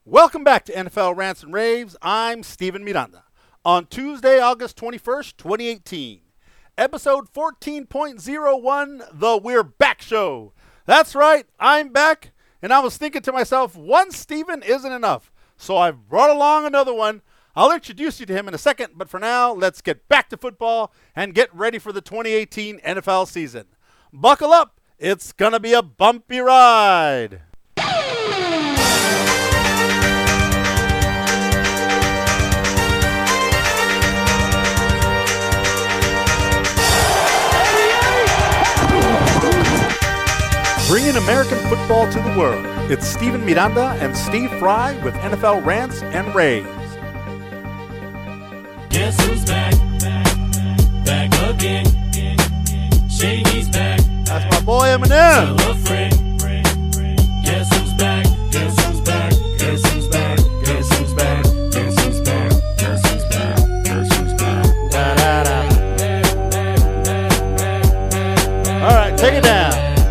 Welcome back to NFL Rants and Raves. I'm Steven Miranda. On Tuesday, August 21st, 2018, episode 14.01, the We're Back Show. That's right, I'm back, and I was thinking to myself, one Steven isn't enough, so I've brought along another one. I'll introduce you to him in a second, but for now, let's get back to football and get ready for the 2018 NFL season. Buckle up, it's gonna be a bumpy ride. Bringing American football to the world, it's Steven Miranda and Steve Fry with NFL Rants and Raves. Guess who's back? Back again. Shady's back. That's my boy Eminem. Tell a friend. Guess who's back? Guess who's back? Guess who's back? Guess who's back? Guess who's back? Guess who's back? Guess who's back? Da, da, da. All right, take it down.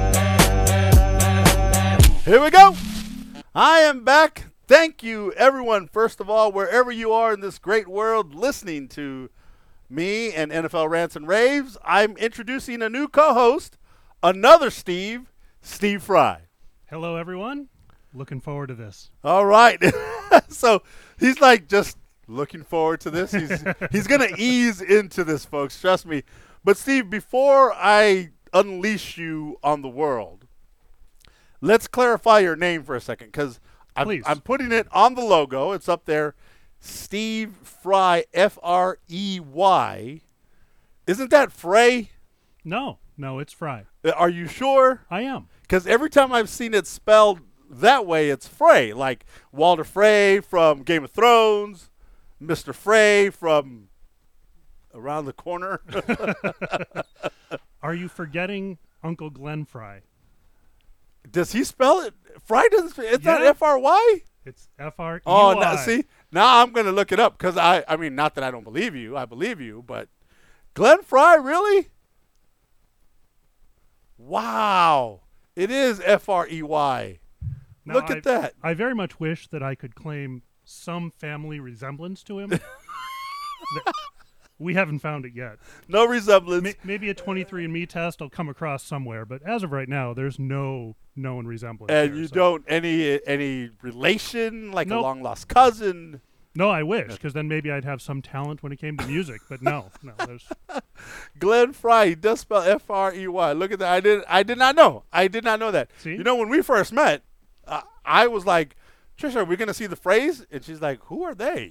Here we go. I am back. Thank you, everyone, first of all, wherever you are in this great world listening to me and NFL Rants and Raves. I'm introducing a new co-host, another Steve Fry. Hello, everyone. Looking forward to this. All right. So he's like just looking forward to this. He's going to ease into this, folks. Trust me. But, Steve, before I unleash you on the world, let's clarify your name for a second, because I'm putting it on the logo. It's up there. Steve Fry, F-R-E-Y. Isn't that Frey? No, it's Fry. Are you sure? I am. Because every time I've seen it spelled that way, it's Frey. Like Walter Frey from Game of Thrones, Mr. Frey from Around the Corner. Are you forgetting Uncle Glenn Fry? Does he spell it? Fry doesn't. It's not F-R-Y? It's F-R-E-Y. Oh, now, see, now I'm going to look it up, because I mean, not that I don't believe you. I believe you, but Glenn Fry, really? Wow. It is F-R-E-Y. Now, Look at that. I very much wish that I could claim some family resemblance to him. We haven't found it yet. No resemblance. Maybe a 23andMe test will come across somewhere, but as of right now, there's no known resemblance. And there, you don't, any relation, like Nope. a long-lost cousin? No, I wish, because then maybe I'd have some talent when it came to music, but no. There's Glenn Fry, he does spell F-R-E-Y. Look at that. I did not know. I did not know that. See? You know, when we first met, I was like, Trisha, are we going to see the phrase? And she's like, who are they?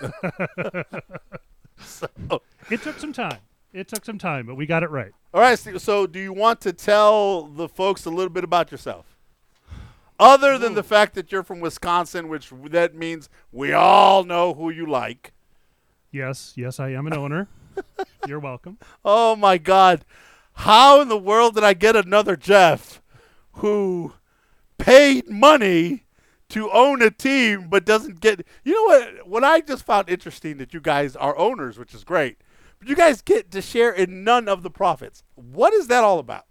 So, It took some time, but we got it right. all right, Steve, so do you want to tell the folks a little bit about yourself? Other than the fact that you're from Wisconsin, which that means we all know who you like. Yes, I am an owner. You're welcome. Oh, my God. How in the world did I get another Jeff who paid money to own a team but doesn't get – you know what I just found interesting, that you guys are owners, which is great, but you guys get to share in none of the profits. What is that all about?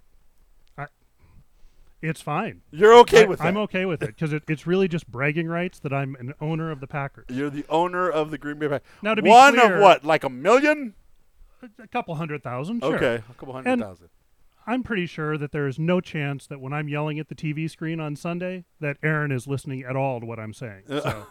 It's fine. You're okay with that? I'm okay with it, because it's really just bragging rights that I'm an owner of the Packers. You're the owner of the Green Bay Packers. Now, to be One clear, of what, like 1 million? A couple 100,000, sure. Okay, a couple 100,000. I'm pretty sure that there is no chance that when I'm yelling at the TV screen on Sunday that Aaron is listening at all to what I'm saying. So.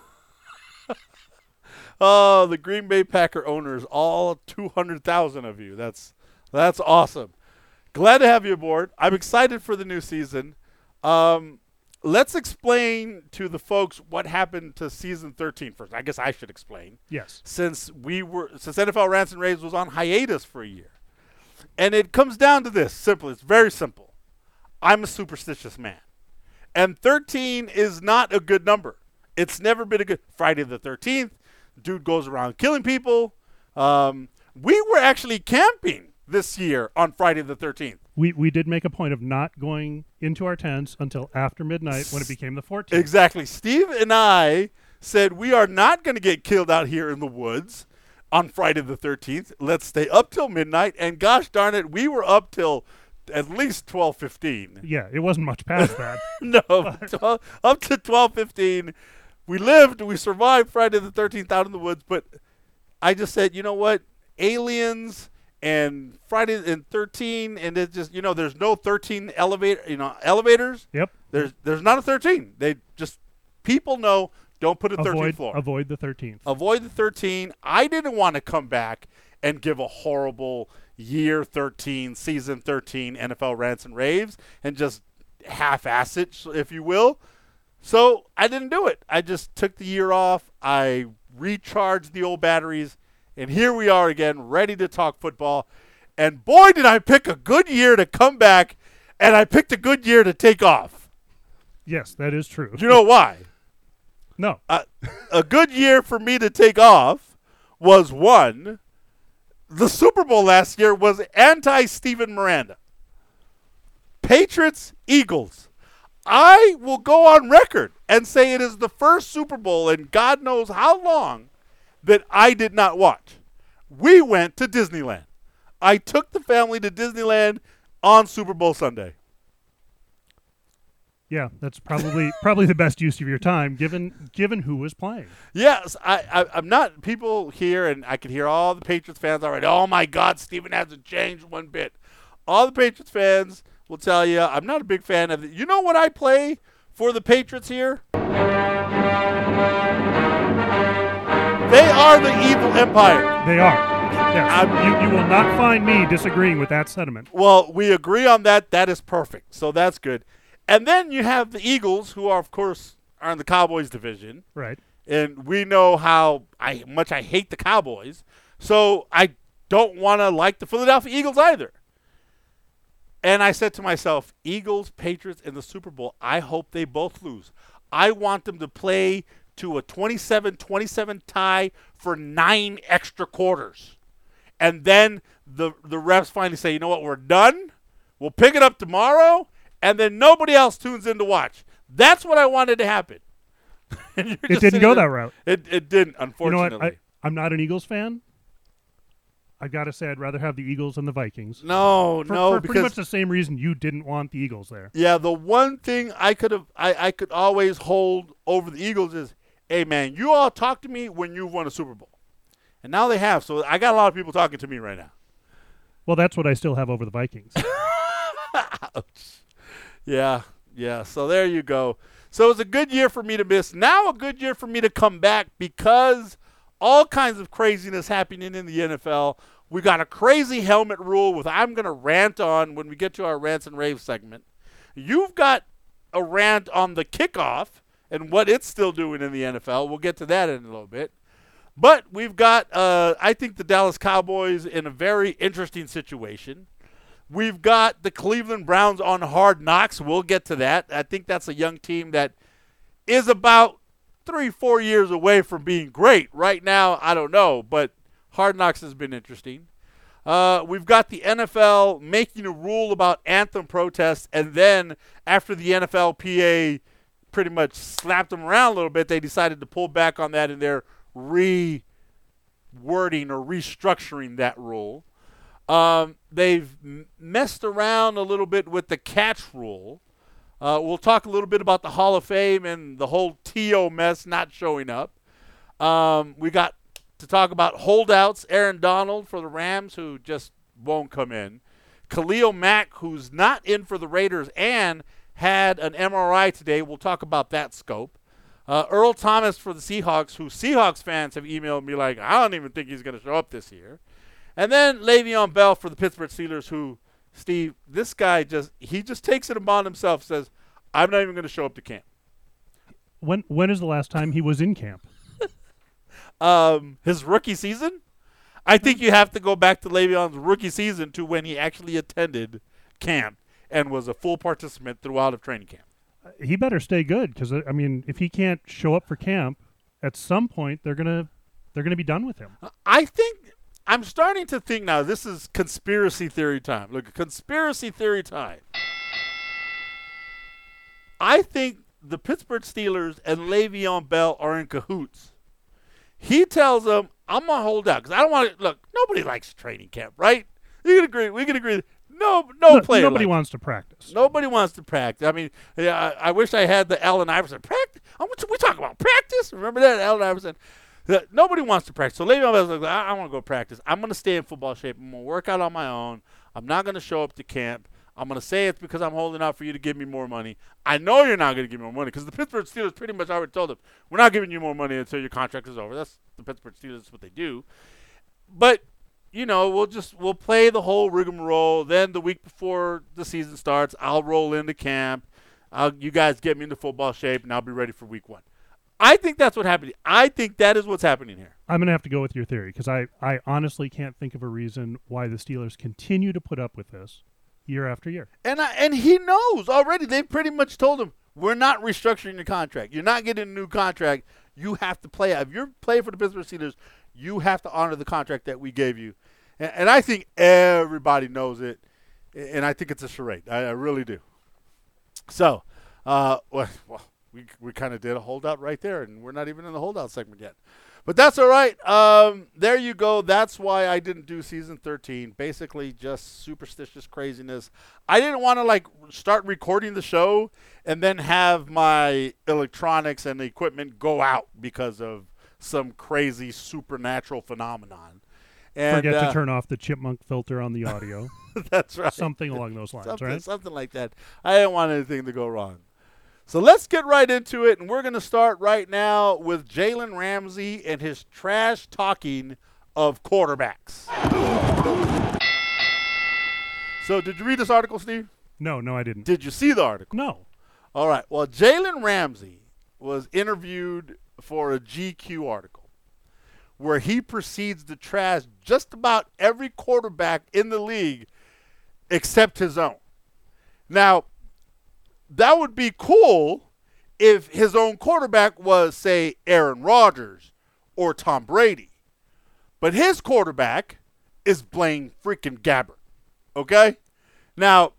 Oh, the Green Bay Packer owners, all 200,000 of you. That's awesome. Glad to have you aboard. I'm excited for the new season. Let's explain to the folks what happened to season 13 first. I guess I should explain. Yes. Since NFL Rants and Raves was on hiatus for a year. And it comes down to this. Simple. It's very simple. I'm a superstitious man. And 13 is not a good number. It's never been a good Friday the 13th. Dude goes around killing people. We were actually camping this year on Friday the 13th. We did make a point of not going into our tents until after midnight when it became the 14th. Exactly. Steve and I said we are not going to get killed out here in the woods on Friday the 13th. Let's stay up till midnight. And gosh darn it, we were up till at least 12:15. Yeah, it wasn't much past that. No, up to 12:15. we lived, we survived Friday the 13th out in the woods, but I just said, you know what? Aliens and Friday and 13, and it just, there's no 13 elevators. Yep. There's not a 13. They just, people know, don't put a 13th floor. Avoid the 13th. Avoid the 13. I didn't want to come back and give a horrible year 13, season 13 NFL rants and raves and just half-ass it, if you will. So I didn't do it. I just took the year off. I recharged the old batteries, and here we are again, ready to talk football. And boy, did I pick a good year to come back, and I picked a good year to take off. Yes, that is true. Do you know why? No. A good year for me to take off was one. The Super Bowl last year was anti-Steven Miranda. Patriots, Eagles. I will go on record and say it is the first Super Bowl in God knows how long that I did not watch. We went to Disneyland. I took the family to Disneyland on Super Bowl Sunday. Yeah, that's probably the best use of your time, given who was playing. Yes, I'm not. People here, and I can hear all the Patriots fans already. Oh my God, Steven hasn't changed one bit. All the Patriots fans will tell you I'm not a big fan of it. You know what I play for the Patriots here? They are the evil empire. They are. Yes. You will not find me disagreeing with that sentiment. Well, we agree on that. That is perfect. So that's good. And then you have the Eagles, who are, of course, in the Cowboys division. Right. And we know how much I hate the Cowboys. So I don't want to like the Philadelphia Eagles either. And I said to myself, Eagles, Patriots in the Super Bowl, I hope they both lose. I want them to play to a 27-27 tie for 9 extra quarters. And then the refs finally say, you know what, we're done. We'll pick it up tomorrow. And then nobody else tunes in to watch. That's what I wanted to happen. It didn't go that route. It didn't, unfortunately. You know what? I'm not an Eagles fan. I've got to say I'd rather have the Eagles than the Vikings. No, for because pretty much the same reason you didn't want the Eagles there. Yeah, the one thing I could always hold over the Eagles is, hey man, you all talk to me when you've won a Super Bowl. And now they have, so I got a lot of people talking to me right now. Well, that's what I still have over the Vikings. Ouch. Yeah. So there you go. So it's a good year for me to miss. Now a good year for me to come back because all kinds of craziness happening in the NFL. We got a crazy helmet rule with I'm going to rant on when we get to our rants and raves segment. You've got a rant on the kickoff and what it's still doing in the NFL. We'll get to that in a little bit. But we've got, I think, the Dallas Cowboys in a very interesting situation. We've got the Cleveland Browns on Hard Knocks. We'll get to that. I think that's a young team that is about 3-4 years away from being great. Right now, I don't know, but Hard Knocks has been interesting. We've got the NFL making a rule about anthem protests, and then after the NFLPA pretty much slapped them around a little bit, they decided to pull back on that, and they're rewording or restructuring that rule. They've messed around a little bit with the catch rule. We'll talk a little bit about the Hall of Fame and the whole T.O. mess not showing up. We got to talk about holdouts, Aaron Donald for the Rams, who just won't come in. Khalil Mack, who's not in for the Raiders and had an MRI today. We'll talk about that scope. Earl Thomas for the Seahawks, who Seahawks fans have emailed me like, I don't even think he's going to show up this year. And then Le'Veon Bell for the Pittsburgh Steelers, who, Steve, this guy just takes it upon himself, says, I'm not even going to show up to camp. When is the last time he was in camp? His rookie season? I think you have to go back to Le'Veon's rookie season to when he actually attended camp and was a full participant throughout of training camp. He better stay good because, I mean, if he can't show up for camp, at some point they're gonna be done with him. I'm starting to think now, this is conspiracy theory time. Look, conspiracy theory time. I think the Pittsburgh Steelers and Le'Veon Bell are in cahoots. He tells them, I'm going to hold out because I don't want to – look, nobody likes training camp, right? You can agree. We can agree. No player. Nobody wants to practice. Nobody wants to practice. I mean, I wish I had the Allen Iverson practice. We talk about practice. practice. Remember that? Allen Iverson. Nobody wants to practice. So Le'Veon Bell was like, I want to go practice. I'm going to stay in football shape. I'm going to work out on my own. I'm not going to show up to camp. I'm going to say it's because I'm holding out for you to give me more money. I know you're not going to give me more money because the Pittsburgh Steelers pretty much already told him, we're not giving you more money until your contract is over. That's the Pittsburgh Steelers. That's what they do. But, we'll play the whole rigmarole. Then the week before the season starts, I'll roll into camp. You guys get me into football shape, and I'll be ready for week 1. I think that's what happened. I think that is what's happening here. I'm going to have to go with your theory because I honestly can't think of a reason why the Steelers continue to put up with this year after year. And he knows already. They've pretty much told him, we're not restructuring your contract. You're not getting a new contract. You have to play. If you're playing for the Pittsburgh Steelers, you have to honor the contract that we gave you. And I think everybody knows it, and I think it's a charade. I really do. So, we kind of did a holdout right there, and we're not even in the holdout segment yet. But that's all right. There you go. That's why I didn't do season 13. Basically, just superstitious craziness. I didn't want to start recording the show and then have my electronics and equipment go out because of some crazy supernatural phenomenon. And, forget to turn off the chipmunk filter on the audio. That's right. Something along those lines, right? Something like that. I didn't want anything to go wrong. So let's get right into it, and we're going to start right now with Jalen Ramsey and his trash talking of quarterbacks. So did you read this article, Steve? No, I didn't. Did you see the article? No. All right. Well, Jalen Ramsey was interviewed for a GQ article where he proceeds to trash just about every quarterback in the league except his own. Now, that would be cool if his own quarterback was, say, Aaron Rodgers or Tom Brady. But his quarterback is Blaine freaking Gabbert. Okay? Now,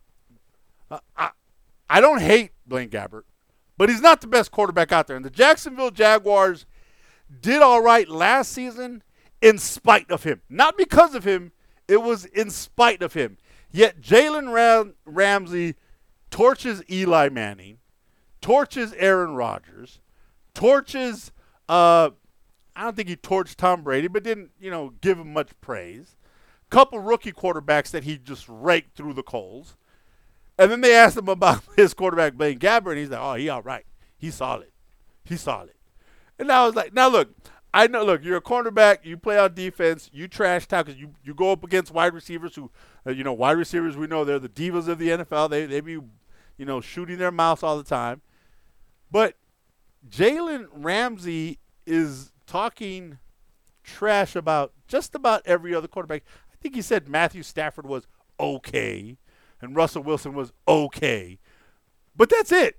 I don't hate Blaine Gabbert, but he's not the best quarterback out there. And the Jacksonville Jaguars did all right last season in spite of him. Not because of him. It was in spite of him. Yet Jalen Ramsey torches Eli Manning, torches Aaron Rodgers, torches, I don't think he torched Tom Brady, but didn't, give him much praise. Couple rookie quarterbacks that he just raked through the coals. And then they asked him about his quarterback, Blaine Gabbert, and he's like, oh, he all right. He's solid. He's solid. And I was like, now look, I know, you're a cornerback, you play on defense, you trash talk, because you go up against wide receivers who, wide receivers, we know they're the divas of the NFL. They be, shooting their mouths all the time. But Jalen Ramsey is talking trash about just about every other quarterback. I think he said Matthew Stafford was okay and Russell Wilson was okay. But that's it.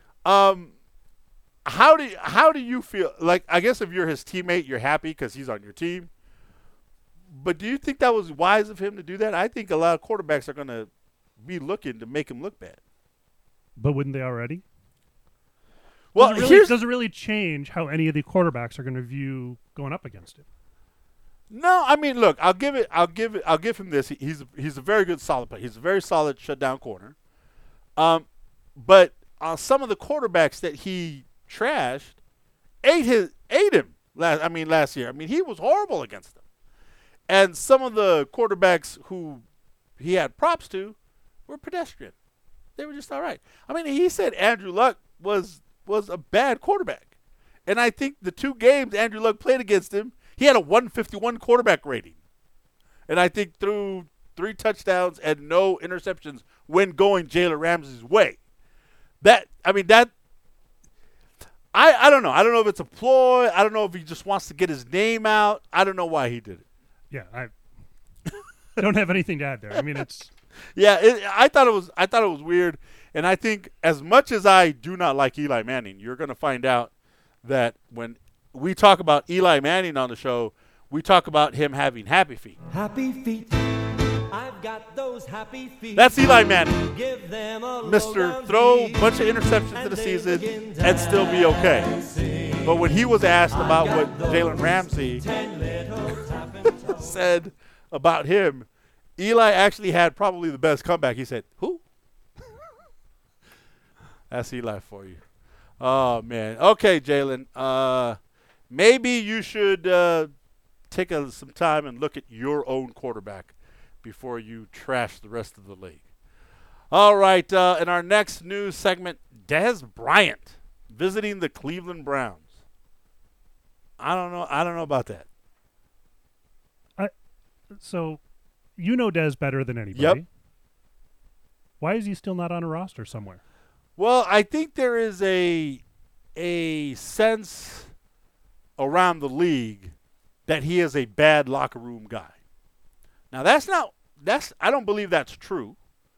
How do you feel? Like, I guess if you're his teammate, you're happy because he's on your team. But do you think that was wise of him to do that? I think a lot of quarterbacks are going to be looking to make him look bad. But wouldn't they already? Well, does it really change how any of the quarterbacks are going to view going up against him? No, I mean, look, I'll give him this. He's a very good solid player. He's a very solid shutdown corner. But some of the quarterbacks that he trashed ate him last year. I mean, he was horrible against them. And some of the quarterbacks who he had props to were pedestrian. They were just all right. I mean, he said Andrew Luck was a bad quarterback. And I think the 2 games Andrew Luck played against him, he had a 151 quarterback rating. And I think threw 3 touchdowns and no interceptions when going Jalen Ramsey's way. I don't know. I don't know if it's a ploy. I don't know if he just wants to get his name out. I don't know why he did it. Yeah, I don't have anything to add there. I mean, it's yeah. I thought it was weird, and I think as much as I do not like Eli Manning, you're going to find out that when we talk about Eli Manning on the show, we talk about him having happy feet. Happy feet. I've got those happy feet. That's Eli Manning. Give them a Mr. Throw a bunch of interceptions to the season and still be okay. But when he was asked about what Jalen Ramsey said about him, Eli actually had probably the best comeback. He said, who? That's Eli for you. Oh, man. Okay, Jalen. Maybe you should take some time and look at your own quarterback before you trash the rest of the league. All right. In our next news segment, Dez Bryant visiting the Cleveland Browns. I don't know about that. So, you know Dez better than anybody. Yep. Why is he still not on a roster somewhere? Well, I think there is a sense around the league that he is a bad locker room guy. Now, I don't believe that's true.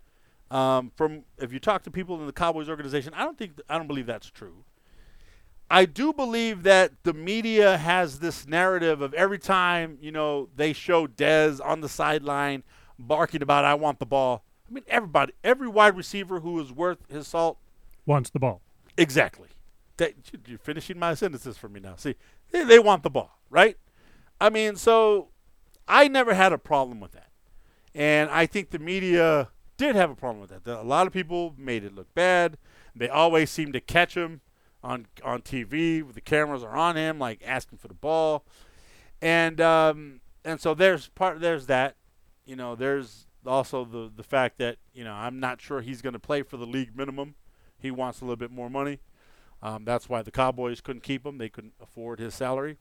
From if you talk to people in the Cowboys organization, I don't believe that's true. I do believe that the media has this narrative of every time, they show Dez on the sideline barking about, I want the ball. I mean, every wide receiver who is worth his salt Wants the ball. Exactly. You're finishing my sentences for me now. See, they want the ball, right? I mean, so I never had a problem with that. And I think the media did have a problem with that. A lot of people made it look bad. They always seem to catch him on TV. The cameras are on him, like asking for the ball. And so there's that. There's also the fact that, I'm not sure he's going to play for the league minimum. He wants a little bit more money. That's why the Cowboys couldn't keep him. They couldn't afford his salary.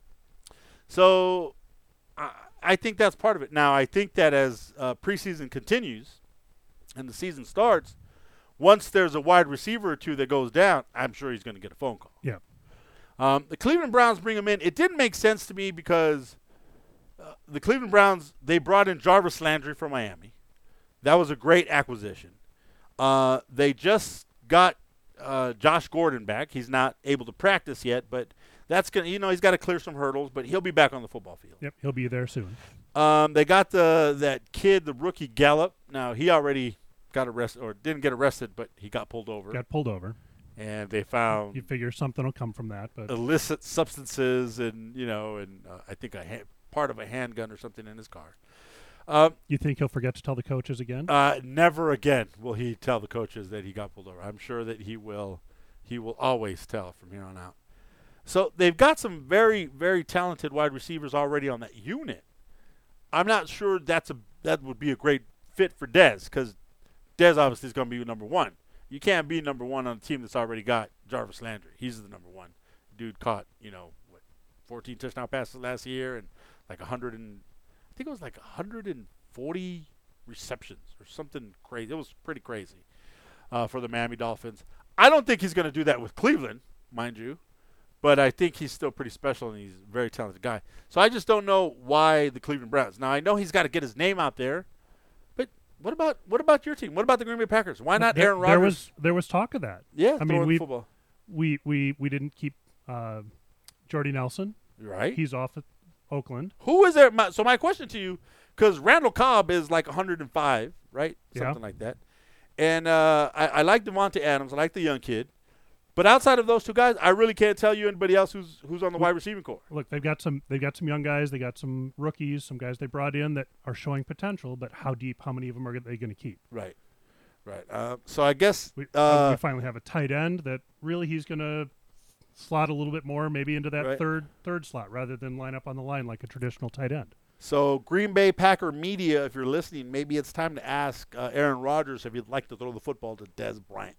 So I think that's part of it. Now, I think that as preseason continues and the season starts, once there's a wide receiver or two that goes down, I'm sure he's going to get a phone call. Yeah. The Cleveland Browns bring him in. It didn't make sense to me because the Cleveland Browns, they brought in Jarvis Landry from Miami. That was a great acquisition. They just got Josh Gordon back. He's not able to practice yet, but that's going to, he's got to clear some hurdles, but he'll be back on the football field. Yep, he'll be there soon. They got that kid, the rookie Gallup. Now, he already got arrested, or didn't get arrested, but he got pulled over. Got pulled over. And they found You figure something will come from that, but illicit substances and, I think part of a handgun or something in his car. you think he'll forget to tell the coaches again? Never again will he tell the coaches that he got pulled over. I'm sure that he will always tell from here on out. So they've got some very, very talented wide receivers already on that unit. I'm not sure that would be a great fit for Dez, because Dez obviously is going to be number one. You can't be number one on a team that's already got Jarvis Landry. He's the number one. Dude caught, 14 touchdown passes last year and like 140 receptions or something crazy. It was pretty crazy for the Miami Dolphins. I don't think he's going to do that with Cleveland, mind you, but I think he's still pretty special and he's a very talented guy. So I just don't know why the Cleveland Browns. Now I know he's got to get his name out there, but what about your team? What about the Green Bay Packers? Why not Aaron Rodgers? There was talk of that. Yeah, I mean football. we didn't keep Jordy Nelson. Right. He's off at Oakland. Who is there? So my question to you, because Randall Cobb is like 105, right? Something like that. And I like Devontae Adams. I like the young kid. But outside of those two guys, I really can't tell you anybody else who's on the wide receiving corps. Look, they've got some young guys. They got some rookies, some guys they brought in that are showing potential. But how many of them are they going to keep? Right. So I guess We finally have a tight end that really he's going to slot a little bit more, maybe into that third slot rather than line up on the line like a traditional tight end. So Green Bay Packer media, if you're listening, maybe it's time to ask Aaron Rodgers if he'd like to throw the football to Dez Bryant.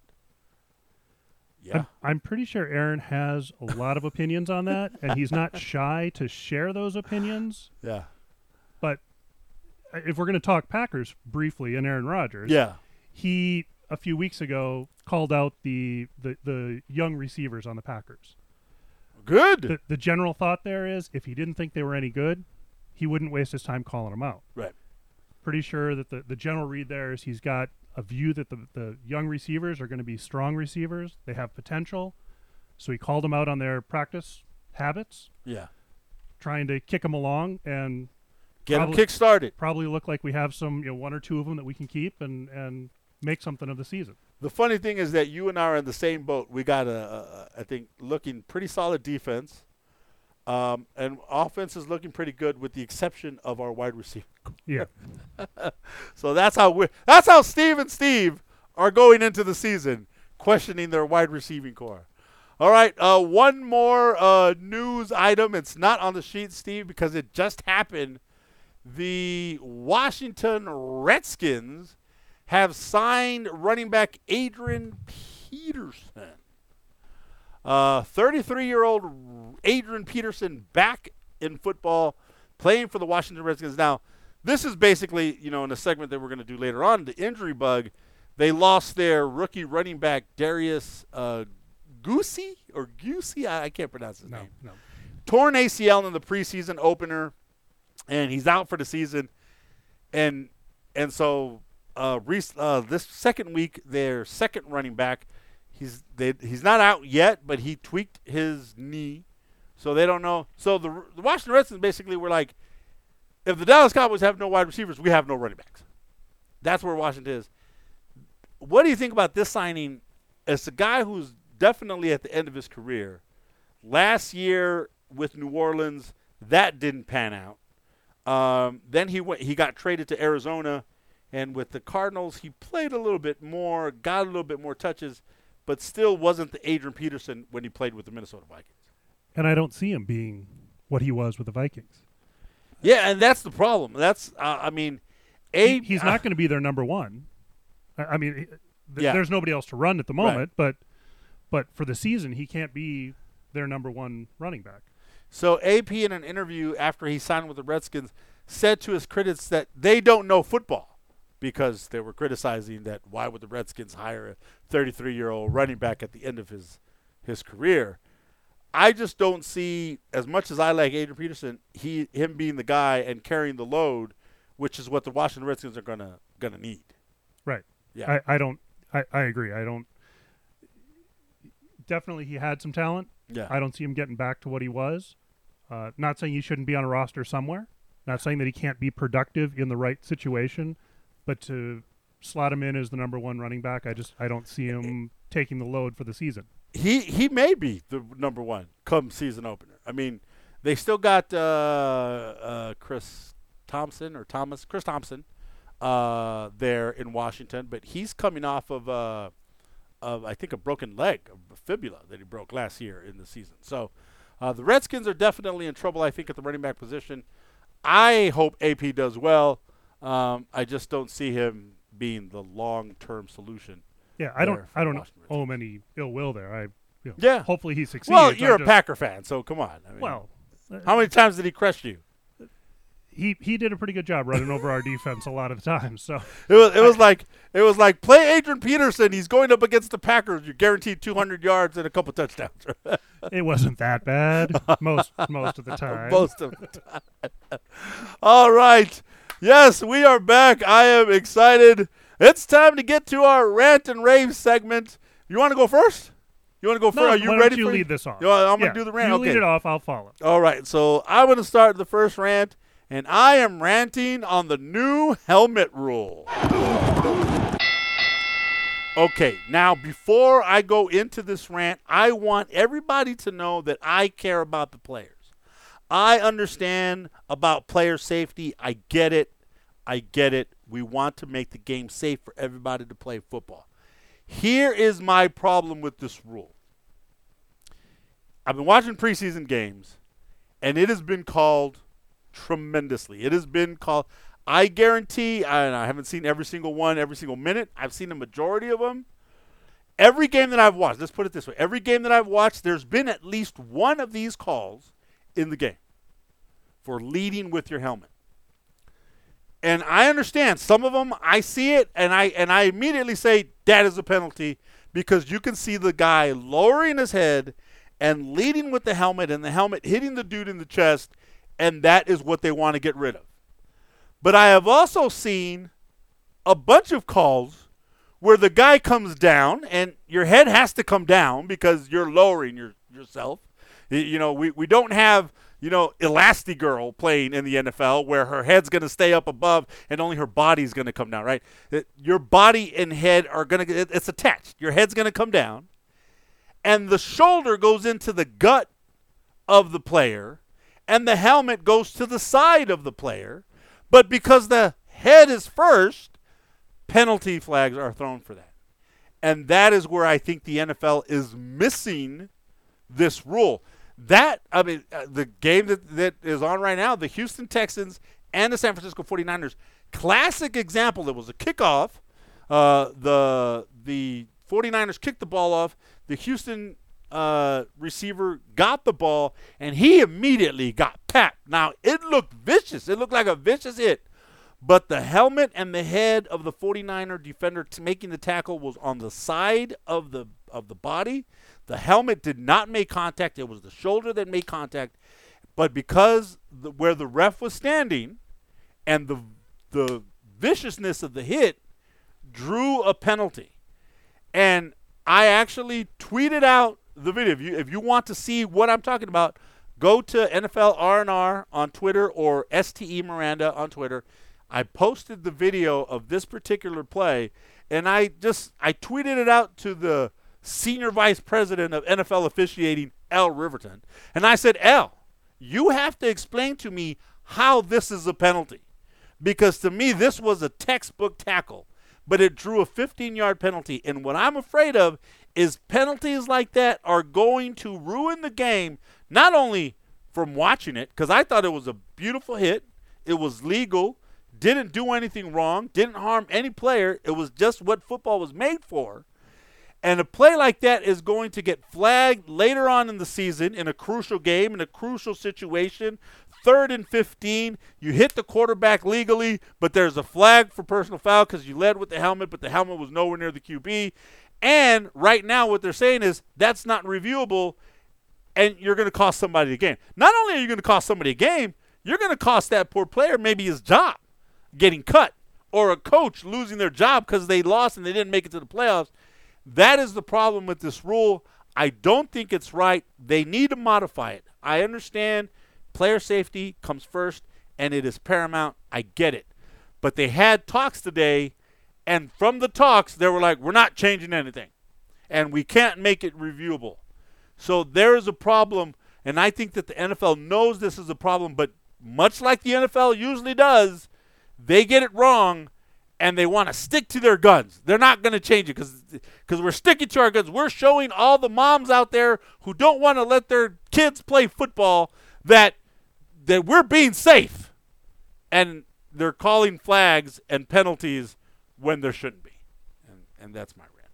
Yeah. I'm pretty sure Aaron has a lot of opinions on that, and he's not shy to share those opinions. Yeah. But if we're going to talk Packers briefly and Aaron Rodgers, he a few weeks ago called out the young receivers on the Packers. Good. The general thought there is if he didn't think they were any good, he wouldn't waste his time calling them out. Right. Pretty sure that the general read there is he's got a view that the young receivers are going to be strong receivers. They have potential. So he called them out on their practice habits. Yeah. Trying to kick them along and get them kick-started. Probably look like we have some, one or two of them that we can keep and make something of the season. The funny thing is that you and I are in the same boat. We got I think, looking pretty solid defense. And offense is looking pretty good with the exception of our wide receiver. Yeah. So that's how Steve and Steve are going into the season, questioning their wide receiving core. All right, one more news item. It's not on the sheet, Steve, because it just happened. The Washington Redskins have signed running back Adrian Peterson. 33-year-old Adrian Peterson back in football, playing for the Washington Redskins. Now, this is basically, in a segment that we're going to do later on, the injury bug. They lost their rookie running back, Darius Goosey? I can't pronounce his name. No. Torn ACL in the preseason opener, and he's out for the season. And so this second week, their second running back, he's not out yet, but he tweaked his knee, so they don't know. So the Washington Redskins basically were like, if the Dallas Cowboys have no wide receivers, we have no running backs. That's where Washington is. What do you think about this signing? It's a guy who's definitely at the end of his career. Last year with New Orleans, that didn't pan out. Then he got traded to Arizona, and with the Cardinals, he played a little bit more, got a little bit more touches, but still wasn't the Adrian Peterson when he played with the Minnesota Vikings. And I don't see him being what he was with the Vikings. Yeah, and that's the problem. That's He's not going to be their number one. There's nobody else to run at the moment, but for the season, he can't be their number one running back. So AP, in an interview after he signed with the Redskins, said to his critics that they don't know football because they were criticizing that why would the Redskins hire a 33-year-old running back at the end of his career. I just don't see, as much as I like Adrian Peterson, him being the guy and carrying the load, which is what the Washington Redskins are gonna need. Right. Yeah. I agree. I don't. Definitely, he had some talent. Yeah. I don't see him getting back to what he was. Not saying he shouldn't be on a roster somewhere. Not saying that he can't be productive in the right situation, but to slot him in as the number one running back, I don't see him taking the load for the season. He may be the number one come season opener. I mean, they still got Chris Thompson there in Washington, but he's coming off of I think a broken leg, a fibula that he broke last year in the season. So the Redskins are definitely in trouble, I think, at the running back position. I hope AP does well. I just don't see him being the long-term solution. Yeah, I don't owe him any ill will there. Yeah. Hopefully he succeeds. Well, you're a Packer fan, so come on. I mean, how many times did he crush you? He did a pretty good job running over our defense a lot of the time. So it was like play Adrian Peterson. He's going up against the Packers. You're guaranteed 200 yards and a couple touchdowns. It wasn't that bad most of the time. Most of the time. All right. Yes, we are back. I am excited. It's time to get to our rant and rave segment. You want to go first? You want to go first? No, Are you why ready? don't you lead this off? I'm going to do the rant. You Okay. lead it off. I'll follow. All right. So I'm going to start the first rant, and I am ranting on the new helmet rule. Okay. Now, before I go into this rant, I want everybody to know that I care about the players. I understand about player safety. I get it. We want to make the game safe for everybody to play football. Here is my problem with this rule. I've been watching preseason games, and it has been called tremendously. It has been called, I guarantee, I haven't seen every single one, every single minute. I've seen a majority of them. Every game that I've watched, let's put it this way, every game that I've watched, there's been at least one of these calls in the game for leading with your helmet. And I understand some of them, I see it, and I immediately say that is a penalty because you can see the guy lowering his head and leading with the helmet and the helmet hitting the dude in the chest, and that is what they want to get rid of. But I have also seen a bunch of calls where the guy comes down, and your head has to come down because you're lowering yourself. We don't have Elastigirl playing in the NFL where her head's going to stay up above and only her body's going to come down, right? Your body and head are going to – it's attached. Your head's going to come down, and the shoulder goes into the gut of the player, and the helmet goes to the side of the player. But because the head is first, penalty flags are thrown for that. And that is where I think the NFL is missing this rule. The game that is on right now, the Houston Texans and the San Francisco 49ers, classic example. There was a kickoff. The 49ers kicked the ball off. The Houston receiver got the ball, and he immediately got tapped. Now, it looked vicious. It looked like a vicious hit. But the helmet and the head of the 49er defender making the tackle was on the side of the body. The helmet did not make contact. It was the shoulder that made contact. But because where the ref was standing and the viciousness of the hit drew a penalty. And I actually tweeted out the video. If you want to see what I'm talking about, go to NFL R&R on Twitter or STE Miranda on Twitter. I posted the video of this particular play, and I tweeted it out to the senior vice president of NFL officiating, Al Riverton. And I said, Al, you have to explain to me how this is a penalty. Because to me, this was a textbook tackle, but it drew a 15-yard penalty. And what I'm afraid of is penalties like that are going to ruin the game, not only from watching it, because I thought it was a beautiful hit, it was legal, didn't do anything wrong, didn't harm any player. It was just what football was made for. And a play like that is going to get flagged later on in the season in a crucial game, in a crucial situation. 3rd and 15, you hit the quarterback legally, but there's a flag for personal foul because you led with the helmet, but the helmet was nowhere near the QB. And right now what they're saying is that's not reviewable, and you're going to cost somebody the game. Not only are you going to cost somebody a game, you're going to cost that poor player maybe his job getting cut, or a coach losing their job because they lost and they didn't make it to the playoffs. That is the problem with this rule. I don't think it's right. They need to modify it. I understand player safety comes first, and it is paramount. I get it. But they had talks today, and from the talks, they were like, we're not changing anything, and we can't make it reviewable. So there is a problem, and I think that the NFL knows this is a problem, but much like the NFL usually does, they get it wrong, and they want to stick to their guns. They're not going to change it because we're sticking to our guns. We're showing all the moms out there who don't want to let their kids play football that we're being safe. And they're calling flags and penalties when there shouldn't be. And that's my rant.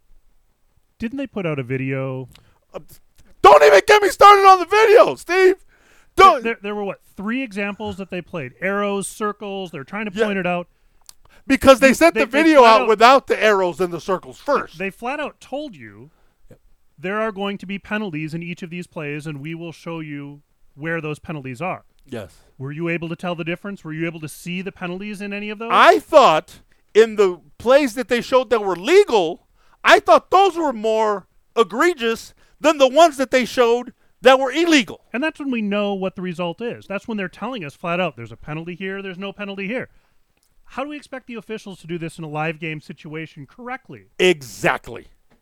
Didn't they put out a video? Don't even get me started on the video, Steve. There were, 3 examples that they played? Arrows, circles. They're trying to point it out. Because they sent the video out without the arrows and the circles first. They flat out told you there are going to be penalties in each of these plays, and we will show you where those penalties are. Yes. Were you able to tell the difference? Were you able to see the penalties in any of those? I thought in the plays that they showed that were legal, I thought those were more egregious than the ones that they showed that were illegal. And that's when we know what the result is. That's when they're telling us flat out, there's a penalty here, there's no penalty here. How do we expect the officials to do this in a live game situation correctly? Exactly.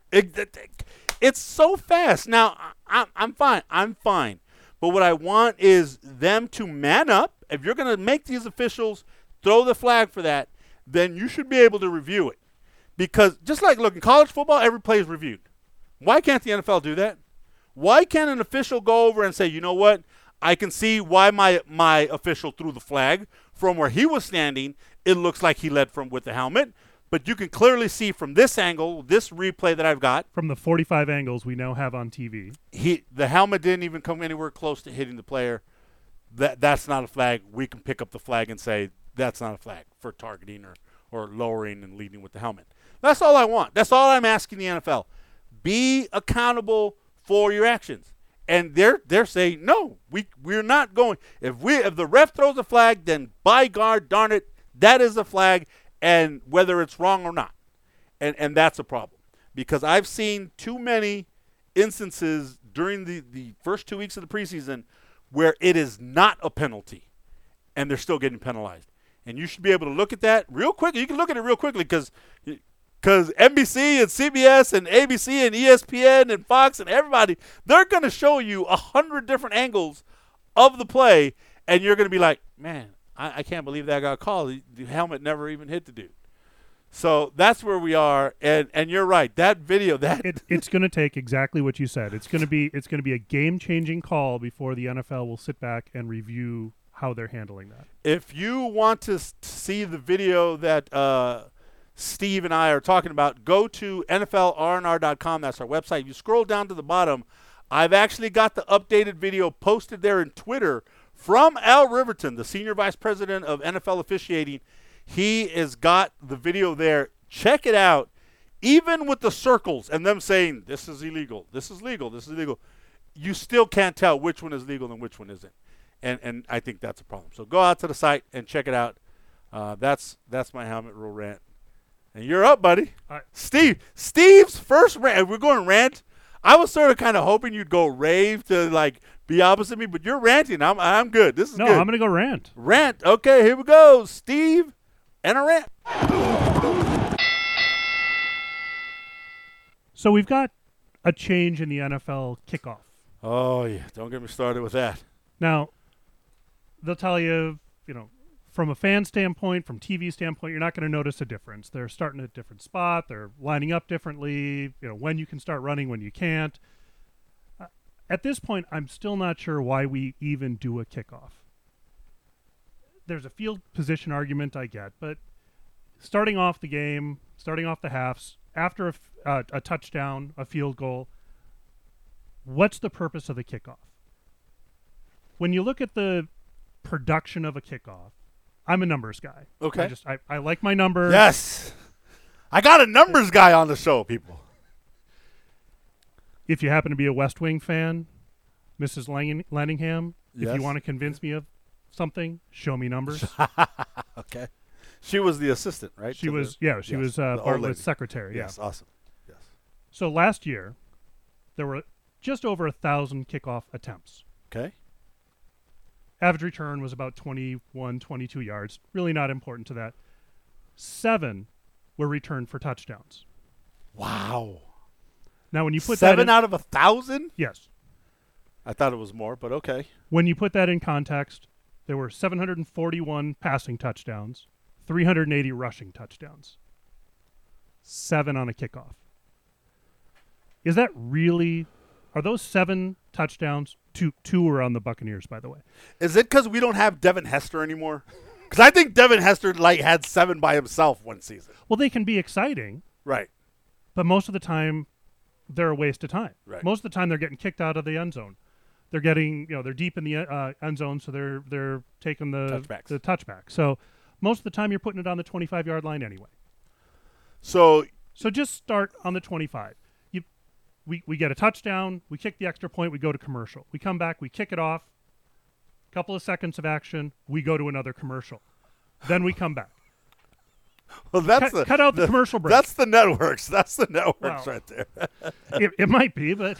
It's so fast. Now, I'm fine. But what I want is them to man up. If you're going to make these officials throw the flag for that, then you should be able to review it. Because just like, look, in college football, every play is reviewed. Why can't the NFL do that? Why can't an official go over and say, you know what, I can see why my official threw the flag. From where he was standing, it looks like he led with the helmet. But you can clearly see from this angle, this replay that I've got. From the 45 angles we now have on TV. The helmet didn't even come anywhere close to hitting the player. That's not a flag. We can pick up the flag and say that's not a flag for targeting or lowering and leading with the helmet. That's all I want. That's all I'm asking the NFL. Be accountable for your actions. And they're saying, no, we're not going. If the ref throws a flag, then by God, darn it, that is a flag, and whether it's wrong or not. And that's a problem. Because I've seen too many instances during the first 2 weeks of the preseason where it is not a penalty, and they're still getting penalized. And you should be able to look at that real quickly. You can look at it real quickly because NBC and CBS and ABC and ESPN and Fox and everybody, they're going to show you 100 different angles of the play, and you're going to be like, man, I can't believe that got called. The helmet never even hit the dude. So that's where we are, and you're right. That video, It's going to take exactly what you said. It's going to be a game-changing call before the NFL will sit back and review how they're handling that. if you want to see the video that Steve and I are talking about, go to NFLRNR.com. That's our website. If you scroll down to the bottom, I've actually got the updated video posted there in Twitter from Al Riverton, the Senior Vice President of NFL Officiating. He has got the video there. Check it out. Even with the circles and them saying, this is illegal, this is legal, this is illegal, you still can't tell which one is legal and which one isn't. And I think that's a problem. So go out to the site and check it out. That's my helmet rule rant. And you're up, buddy. All right. Steve's first rant. We're going rant. I was sort of kind of hoping you'd go rave to like be opposite me, but you're ranting. I'm good. This is No, good. I'm going to go rant. Rant. Okay, here we go. Steve and a rant. So we've got a change in the NFL kickoff. Oh, yeah. Don't get me started with that. Now, they'll tell you, from a fan standpoint, from TV standpoint, you're not going to notice a difference. They're starting at a different spot. They're lining up differently, when you can start running, when you can't. At this point, I'm still not sure why we even do a kickoff. There's a field position argument I get, but starting off the game, starting off the halves, after a touchdown, a field goal, what's the purpose of the kickoff? When you look at the production of a kickoff, I'm a numbers guy. Okay. I like my numbers. Yes. I got a numbers guy on the show, people. If you happen to be a West Wing fan, Mrs. Lanningham, if Yes. you want to convince me of something, show me numbers. Okay. She was the assistant, right? She to was the- she yes, was the old Bartlett's lady. secretary. Yes, awesome. Yes. So last year, there were just over 1,000 kickoff attempts. Okay. Average return was about 21, 22 yards. Really not important to that. 7 were returned for touchdowns. Wow. Now, when you put 7 that in, out of 1,000? yes, I thought it was more, but okay. when you put that in context, there were 741 passing touchdowns, 380 rushing touchdowns, 7 on a kickoff. Is that really? Are those 7 touchdowns? Two were on the Buccaneers, by the way. Is it because we don't have Devin Hester anymore? Because I think Devin Hester had 7 by himself one season. Well, they can be exciting, Right. but most of the time, they're a waste of time. Right. Most of the time, they're getting kicked out of the end zone. They're getting, they're deep in the end zone, so they're taking the touchback. So most of the time, you're putting it on the 25-yard line anyway. So So just start on the 25. We get a touchdown, we kick the extra point, we go to commercial. We come back, we kick it off, couple of seconds of action, we go to another commercial. Then we come back. well, that's Cut out the commercial break. That's the networks. That's the networks Well, right there. It might be, but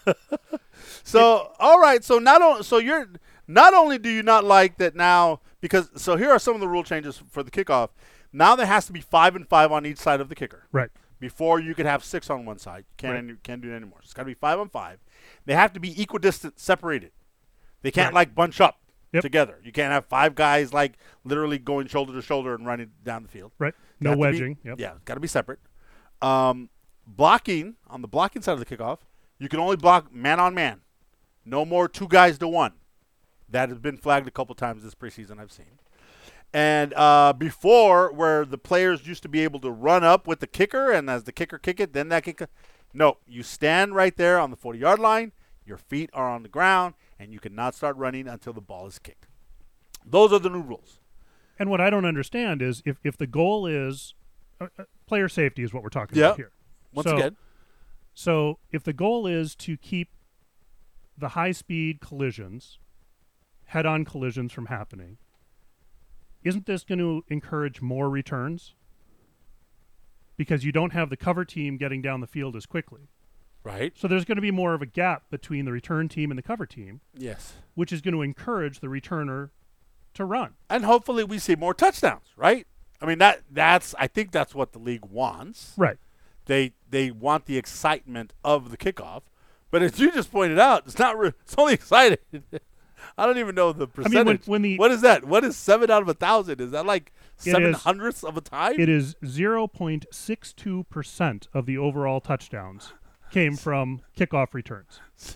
So all right. So you're not only do you not like that now so here are some of the rule changes for the kickoff. Now there has to be 5 and 5 on each side of the kicker. right. Before you could have 6 on one side. Right. Can't do it anymore. It's got to be 5 on 5. They have to be equidistant, separated. They can't Right. bunch up Yep. together. You can't have 5 guys literally going shoulder to shoulder and running down the field. Right. They No have to be- wedging. Yep. Yeah, got to be separate. Blocking, on the blocking side of the kickoff, you can only block man on man. No more 2 guys to 1. That has been flagged a couple times this preseason I've seen. And before, where the players used to be able to run up with the kicker, and as the kicker kick it, then that kicker. No, you stand right there on the 40-yard line. Your feet are on the ground, and you cannot start running until the ball is kicked. Those are the new rules. And what I don't understand is if the goal is player safety is what we're talking Yep. about here. Once So- again, So if the goal is to keep the high-speed collisions, head-on collisions from happening, isn't this going to encourage more returns? Because you don't have the cover team getting down the field as quickly. right? So there's going to be more of a gap between the return team and the cover team, Yes. which is going to encourage the returner to run. And hopefully we see more touchdowns, right? I mean, I think that's what the league wants. Right. They want the excitement of the kickoff. But as you just pointed out, it's not. It's only exciting. I don't even know the percentage. when the- what is that? What is 7 out of 1,000? Is that like 7 hundredths of a time? It is 0.62% of the overall touchdowns came from kickoff returns.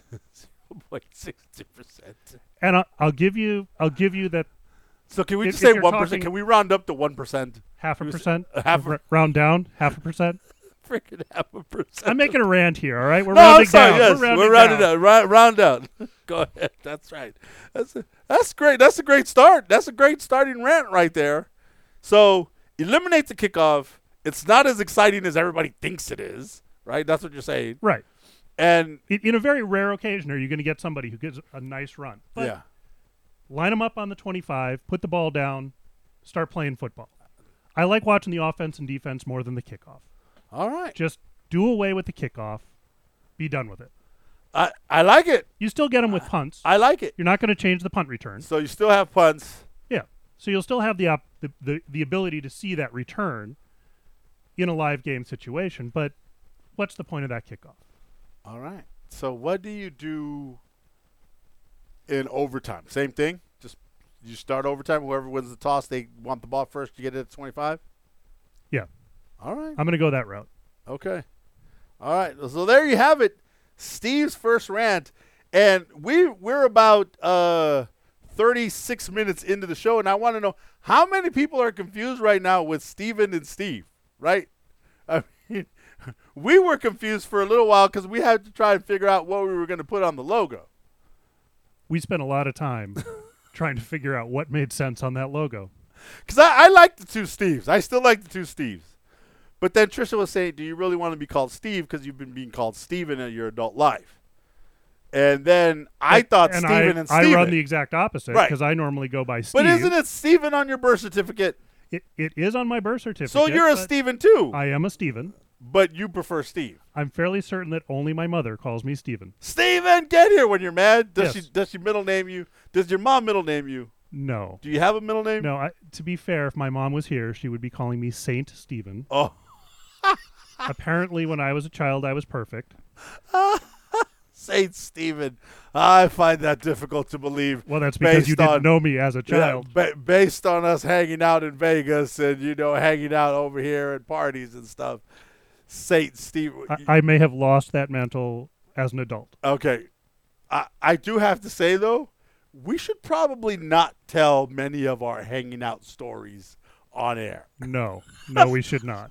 0.62%. And I'll give you that So can we If- just if say you're 1%? talking- Can we round up to 1%? half a It was percent, a half a- round down, half a percent. Freaking half a percent. I'm making a rant here, all right? We're No, I'm rounding sorry. down. Yes, We're rounding down. down. Round down. Go ahead. That's right. That's great. That's a great start. That's a great starting rant right there. So eliminate the kickoff. It's not as exciting as everybody thinks it is, right? That's what you're saying. Right. And In a very rare occasion are you going to get somebody who gives a nice run. But yeah, line them up on the 25, put the ball down, start playing football. I like watching the offense and defense more than the kickoff. all right. Just do away with the kickoff. Be done with it. I like it. You still get them with punts. I like it. You're not going to change the punt return. So you still have punts. Yeah. So you'll still have the ability to see that return in a live game situation. But what's the point of that kickoff? All right. So what do you do in overtime? Same thing? Just you start overtime. Whoever wins the toss, they want the ball first. You get it at 25? Yeah. All right. I'm going to go that route. Okay. All right. So there you have it. Steve's first rant. And we're about 36 minutes into the show, and I want to know how many people are confused right now with Steven and Steve, right? I mean, we were confused for a little while because we had to try and figure out what we were going to put on the logo. We spent a lot of time trying to figure out what made sense on that logo. Because I like the two Steves. I still like the two Steves. But then Trisha was saying, do you really want to be called Steve because you've been being called Steven in your adult life? And then I thought Steven and Steven. I run the exact opposite Right. because I normally go by Steve. But isn't it Steven on your birth certificate? It is on my birth certificate. So you're a but Steven too, I am a Steven. but you prefer Steve. I'm fairly certain that only my mother calls me Steven. Steven, get here when you're mad. Does Yes. does she middle name you? Does your mom middle name you? No. Do you have a middle name? No, to be fair, if my mom was here, she would be calling me Saint Stephen. Oh, Apparently, when I was a child, I was perfect. Saint Stephen. I find that difficult to believe. Well, that's because you Based on- didn't know me as a child. Yeah, based on us hanging out in Vegas and, hanging out over here at parties and stuff. Saint Stephen. I may have lost that mantle as an adult. Okay. I do have to say, though, we should probably not tell many of our hanging out stories on air. No, we should not.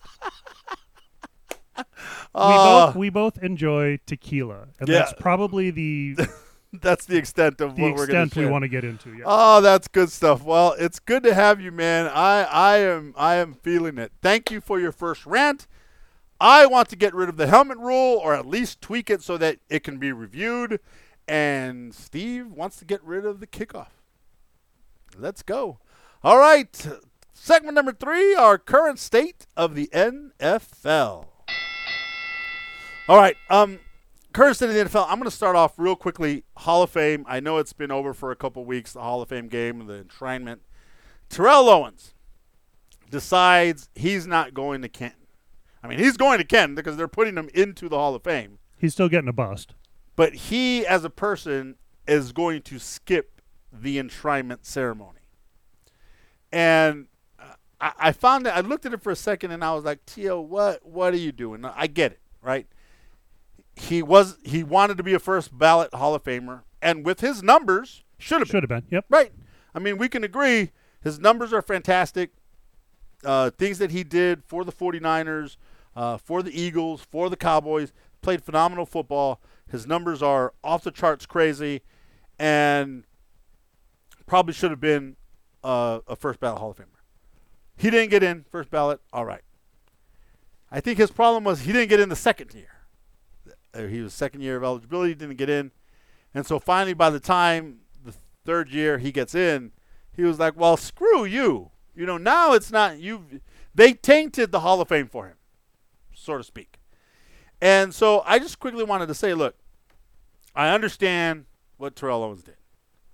We both enjoy tequila, and Yeah. that's probably the That's the extent of what we're going extent to we share. want to get into. Yeah. Oh, that's good stuff. Well, it's good to have you, man. I am feeling it. Thank you for your first rant. I want to get rid of the helmet rule, or at least tweak it so that it can be reviewed. And Steve wants to get rid of the kickoff. Let's go. All right. Segment number 3, our current state of the NFL. All right. Current state of the NFL. I'm going to start off real quickly. Hall of Fame. I know it's been over for a couple weeks, the Hall of Fame game, the enshrinement. Terrell Owens decides he's not going to Canton. I mean, he's going to Canton because they're putting him into the Hall of Fame. He's still getting a bust. But he, as a person, is going to skip the enshrinement ceremony. And I found that I looked at it for a second, and I was like, Tio, what are you doing? I get it, right? He wanted to be a first ballot Hall of Famer, and with his numbers, should have been. Yep. Right. I mean, we can agree his numbers are fantastic. Things that he did for the 49ers, for the Eagles, for the Cowboys, played phenomenal football. His numbers are off the charts crazy, and probably should have been a first ballot Hall of Famer. He didn't get in first ballot. All right. I think his problem was he didn't get in the second year. He was second year of eligibility, didn't get in. And so finally, by the time the third year he gets in, he was like, well, screw you. Now it's not you. They tainted the Hall of Fame for him, so to speak. And so I just quickly wanted to say, look, I understand what Terrell Owens did.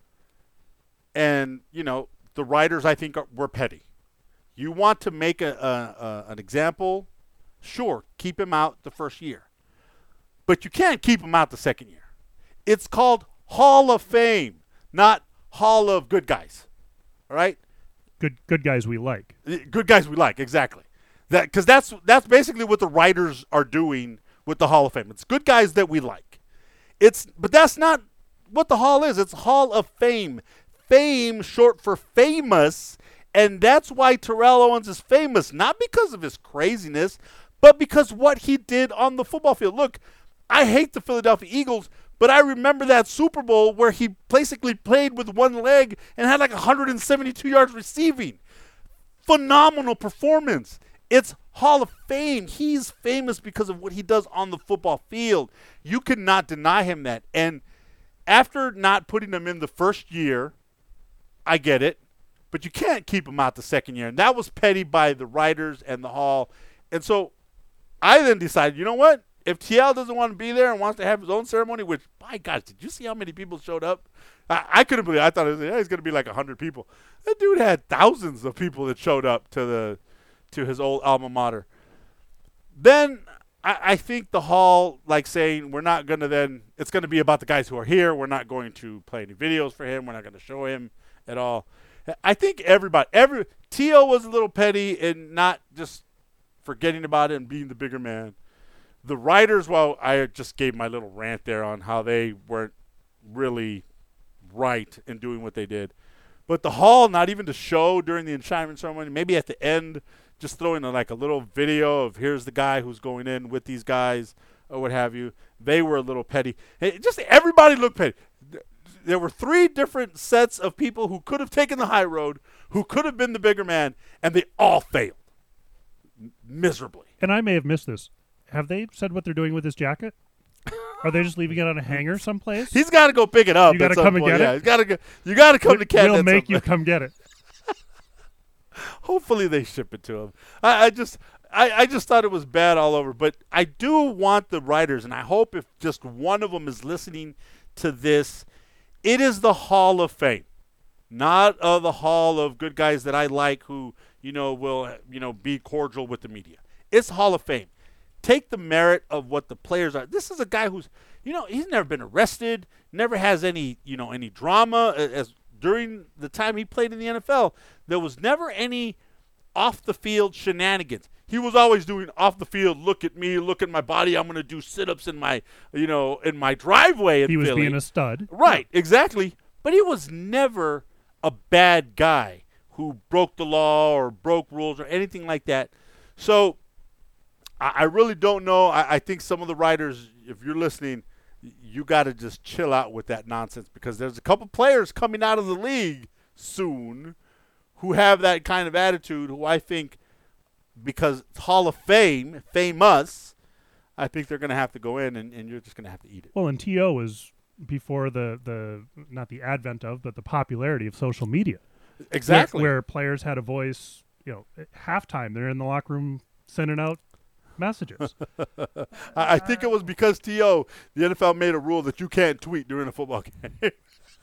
And, the writers, I think, were petty. You want to make an example, sure, keep him out the first year. But you can't keep him out the second year. It's called Hall of Fame, not Hall of Good Guys. All right? good guys we like. Good guys we like, exactly. Because that's basically what the writers are doing with the Hall of Fame. It's good guys that we like. But that's not what the Hall is. It's Hall of Fame. Fame, short for famous, and that's why Terrell Owens is famous, not because of his craziness, but because what he did on the football field. Look, I hate the Philadelphia Eagles, but I remember that Super Bowl where he basically played with one leg and had like 172 yards receiving. Phenomenal performance. It's Hall of Fame. He's famous because of what he does on the football field. You cannot deny him that. And after not putting him in the first year, I get it, but you can't keep him out the second year. And that was petty by the writers and the Hall. And so I then decided, you know what? If TL doesn't want to be there and wants to have his own ceremony, which, my God, did you see how many people showed up? I couldn't believe it. I thought it was going to be like 100 people. That dude had thousands of people that showed up to his old alma mater. Then I think the Hall, like saying, we're not going to then, it's going to be about the guys who are here. We're not going to play any videos for him. We're not going to show him at all. I think T.O. was a little petty and not just forgetting about it and being the bigger man. The writers, well, I just gave my little rant there on how they weren't really right in doing what they did. But the Hall, not even to show during the enshrinement ceremony, maybe at the end, just throwing a little video of here's the guy who's going in with these guys or what have you. They were a little petty. Just everybody looked petty. There were 3 different sets of people who could have taken the high road, who could have been the bigger man, and they all failed miserably. And I may have missed this. Have they said what they're doing with his jacket? Are they just leaving it on a hanger someplace? He's got to go pick it up. You got to come and get it? He's gotta go, you got to come to Canada. We'll make you come get it. Hopefully they ship it to him. I just thought it was bad all over. But I do want the writers, and I hope if just one of them is listening to this, it is the Hall of Fame, not the Hall of good guys that I like who, will, be cordial with the media. It's Hall of Fame. Take the merit of what the players are. This is a guy who's, he's never been arrested, never has any drama. As during the time he played in the NFL, there was never any off-the-field shenanigans. He was always doing off the field, look at me, look at my body, I'm going to do sit-ups in my, in my driveway in He was Philly. being a stud. Right, exactly. But he was never a bad guy who broke the law or broke rules or anything like that. So I really don't know. I think some of the writers, if you're listening, you got to just chill out with that nonsense because there's a couple players coming out of the league soon who have that kind of attitude who I think, because it's Hall of Fame, famous, I think they're going to have to go in and you're just going to have to eat it. Well, and T.O. was before the not the advent of, but the popularity of social media. Exactly. Where players had a voice, at halftime, they're in the locker room sending out messages. I think it was because T.O., the NFL made a rule that you can't tweet during a football game.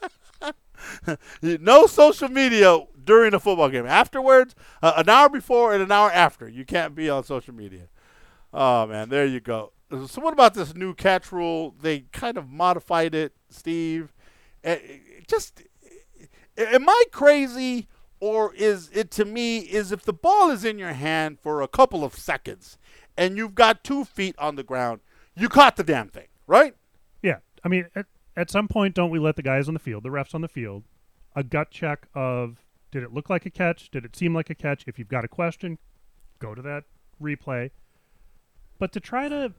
No social media during a football game. Afterwards, an hour before and an hour after, you can't be on social media. Oh, man, there you go. So what about this new catch rule? They kind of modified it, Steve. Am I crazy, or is it, to me, is if the ball is in your hand for a couple of seconds and you've got 2 feet on the ground, you caught the damn thing, right? Yeah. I mean, at some point, don't we let the guys on the field, the refs on the field, a gut check of, did it look like a catch? Did it seem like a catch? If you've got a question, go to that replay. But to try to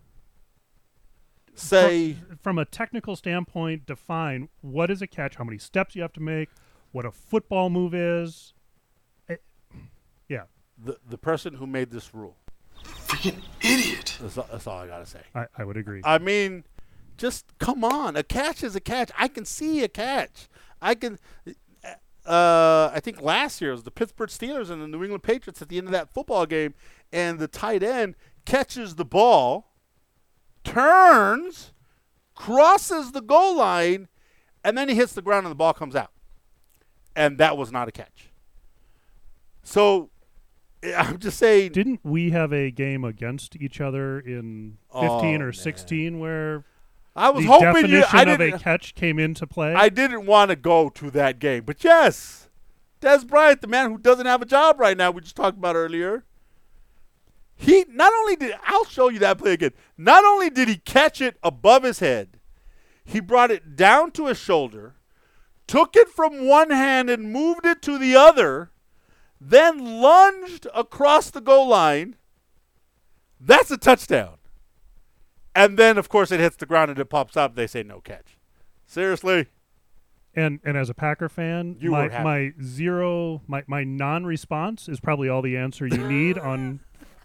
say, from a technical standpoint, define what is a catch, how many steps you have to make, what a football move is. Yeah. The person who made this rule. Freaking idiot. That's all I got to say. I would agree. I mean, just come on. A catch is a catch. I can see a catch. I think last year it was the Pittsburgh Steelers and the New England Patriots at the end of that football game, and the tight end catches the ball, turns, crosses the goal line, and then he hits the ground and the ball comes out. And that was not a catch. So I'm just saying. Didn't we have a game against each other in 15 or 16 where I was the hoping definition of a catch came into play? I didn't want to go to that game, but yes, Des Bryant, the man who doesn't have a job right now, we just talked about earlier. He not only did, I'll show you that play again. Not only did he catch it above his head, he brought it down to his shoulder, took it from one hand and moved it to the other, then lunged across the goal line. That's a touchdown. And then, of course, it hits the ground and it pops up. They say no catch. Seriously? And as a Packer fan, You were happy. my non-response is probably all the answer you need on.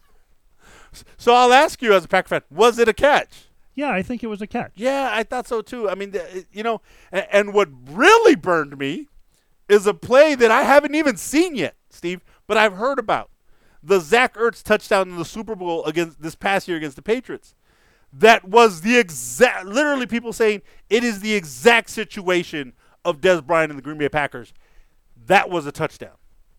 So I'll ask you as a Packer fan, was it a catch? Yeah, I think it was a catch. Yeah, I thought so too. I mean, and what really burned me is a play that I haven't even seen yet, Steve, but I've heard about. The Zach Ertz touchdown in the Super Bowl against this past year against the Patriots. That was the exact, literally people saying it is the exact situation of Des Bryant and the Green Bay Packers. That was a touchdown.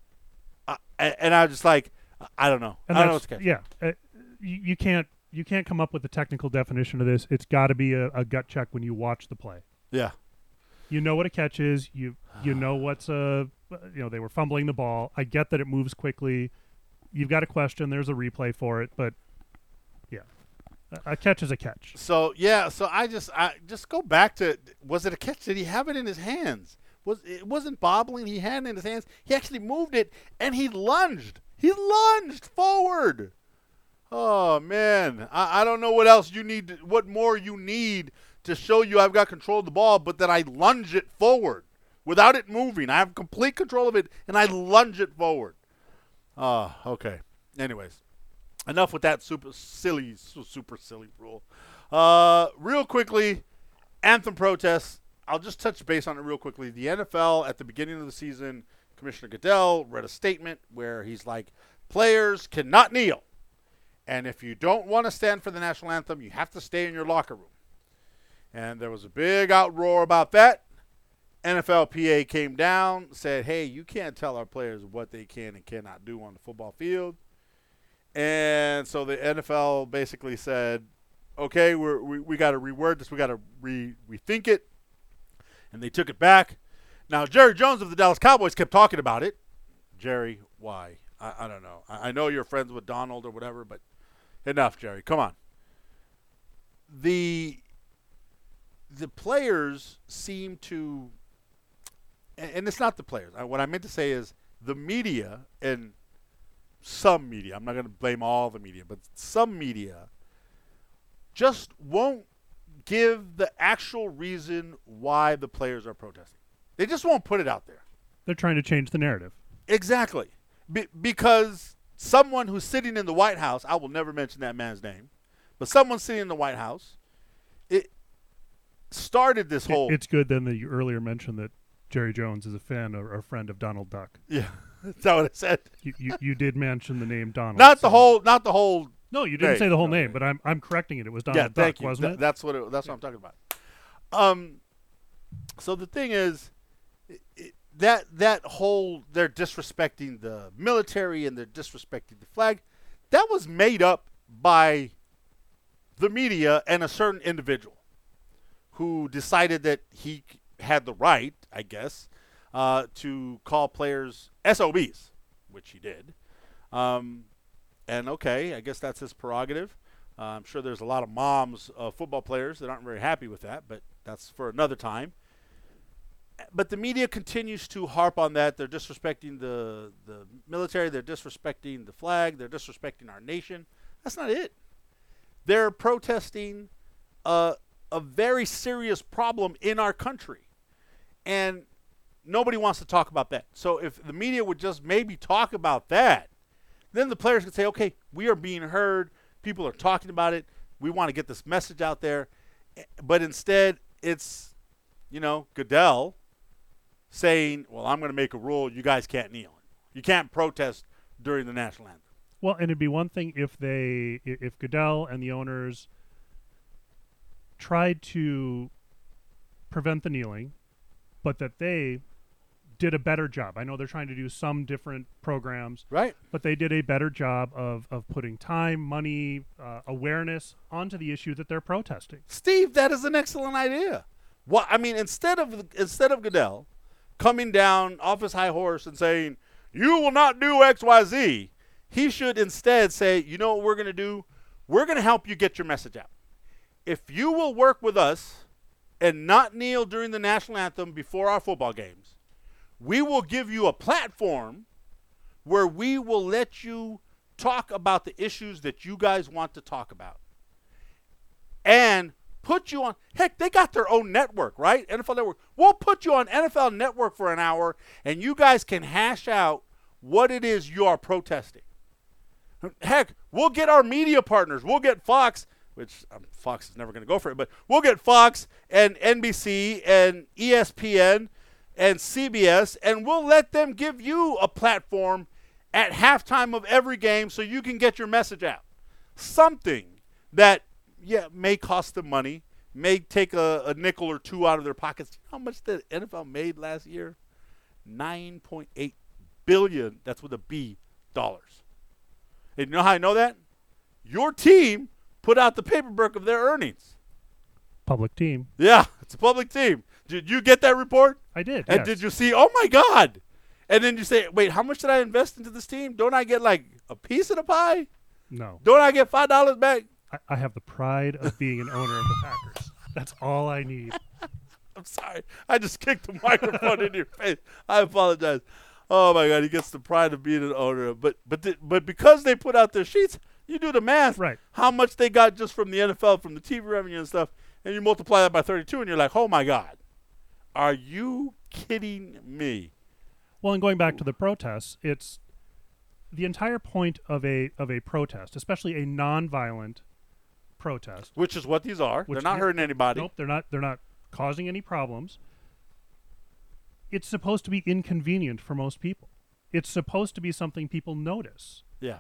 And I was just like, I don't know. And I don't know what's catch. Yeah, you can't come up with the technical definition of this. It's got to be a gut check when you watch the play. Yeah. You know what a catch is. You know what's they were fumbling the ball. I get that it moves quickly. You've got a question. There's a replay for it, but yeah, a catch is a catch. So I just go back to, was it a catch? Did he have it in his hands? It wasn't bobbling? He had it in his hands. He actually moved it and he lunged. He lunged forward. Oh man, I don't know what else you need. What more you need to show you I've got control of the ball, but that I lunge it forward without it moving. I have complete control of it and I lunge it forward. Okay. Anyways, enough with that super silly rule. Real quickly, anthem protests. I'll just touch base on it real quickly. The NFL at the beginning of the season, Commissioner Goodell read a statement where he's like, players cannot kneel. And if you don't want to stand for the national anthem, you have to stay in your locker room. And there was a big outroar about that. NFLPA came down, said, hey, you can't tell our players what they can and cannot do on the football field. And so the NFL basically said, okay, we got to reword this. We got to rethink it. And they took it back. Now, Jerry Jones of the Dallas Cowboys kept talking about it. Jerry, why? I don't know. I know you're friends with Donald or whatever, but enough, Jerry. Come on. The players seem to, and it's not the players. What I meant to say is the media, and some media, I'm not going to blame all the media, but some media just won't give the actual reason why the players are protesting. They just won't put it out there. They're trying to change the narrative. Exactly. Because someone who's sitting in the White House, I will never mention that man's name, but someone sitting in the White House, it started this whole... It's good then that you earlier mentioned that Jerry Jones is a fan or a friend of Donald Duck. Yeah, that's what I said. You did mention the name Donald. Not the whole. No, you didn't say the whole name, okay. but I'm correcting it. It was Donald Duck, thank you. wasn't it? That's what I'm talking about. So the thing is, that whole, they're disrespecting the military and they're disrespecting the flag, that was made up by the media and a certain individual who decided that he had the right, I guess, to call players SOBs, which he did. And okay, I guess that's his prerogative. I'm sure there's a lot of moms of football players that aren't very happy with that, but that's for another time. But the media continues to harp on that. They're disrespecting the military. They're disrespecting the flag. They're disrespecting our nation. That's not it. They're protesting a very serious problem in our country. And nobody wants to talk about that. So if the media would just maybe talk about that, then the players could say, okay, we are being heard. People are talking about it. We want to get this message out there. But instead, it's, Goodell saying, well, I'm going to make a rule. You guys can't kneel. You can't protest during the national anthem. Well, and it'd be one thing if Goodell and the owners tried to prevent the kneeling, but that they did a better job. I know they're trying to do some different programs, Right. but they did a better job of putting time, money, awareness onto the issue that they're protesting. Steve, that is an excellent idea. Instead of Goodell coming down off his high horse and saying, you will not do X, Y, Z. He should instead say, you know what we're going to do? We're going to help you get your message out. If you will work with us and not kneel during the national anthem before our football games, we will give you a platform where we will let you talk about the issues that you guys want to talk about. And put you on, heck, they got their own network, right? NFL Network. We'll put you on NFL Network for an hour, and you guys can hash out what it is you are protesting. Heck, we'll get our media partners. We'll get Fox, which Fox is never going to go for it, but we'll get Fox and NBC and ESPN and CBS, and we'll let them give you a platform at halftime of every game so you can get your message out. Something that, may cost them money, may take a nickel or two out of their pockets. You know how much the NFL made last year? $9.8 billion, that's with a B, dollars. And you know how I know that? Your team put out the paperwork of their earnings. Public team. Yeah, it's a public team. Did you get that report? I did. And yes. did you see, oh my God. And then you say, wait, how much did I invest into this team? Don't I get like a piece of the pie? No. Don't I get $5 back? I have the pride of being an owner of the Packers. That's all I need. I'm sorry. I just kicked the microphone in your face. I apologize. Oh my God, he gets the pride of being an owner. But because they put out their sheets, you do the math. Right. How much they got just from the NFL, from the TV revenue and stuff, and you multiply that by 32, and you're like, oh my God, are you kidding me? Well, and going back to the protests, it's the entire point of a protest, especially a nonviolent protest. Which is what these are. They're not hurting anybody. Nope, they're not causing any problems. It's supposed to be inconvenient for most people. It's supposed to be something people notice. Yeah.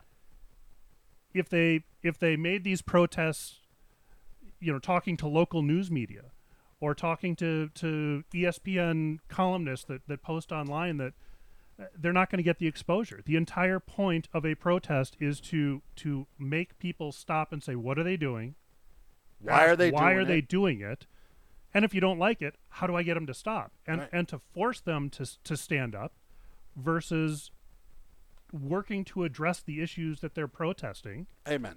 If they made these protests, talking to local news media or talking to ESPN columnists that post online, that they're not going to get the exposure. The entire point of a protest is to make people stop and say, what are they doing? Why are they doing it? And if you don't like it, how do I get them to stop? And to force them to stand up versus working to address the issues that they're protesting. Amen.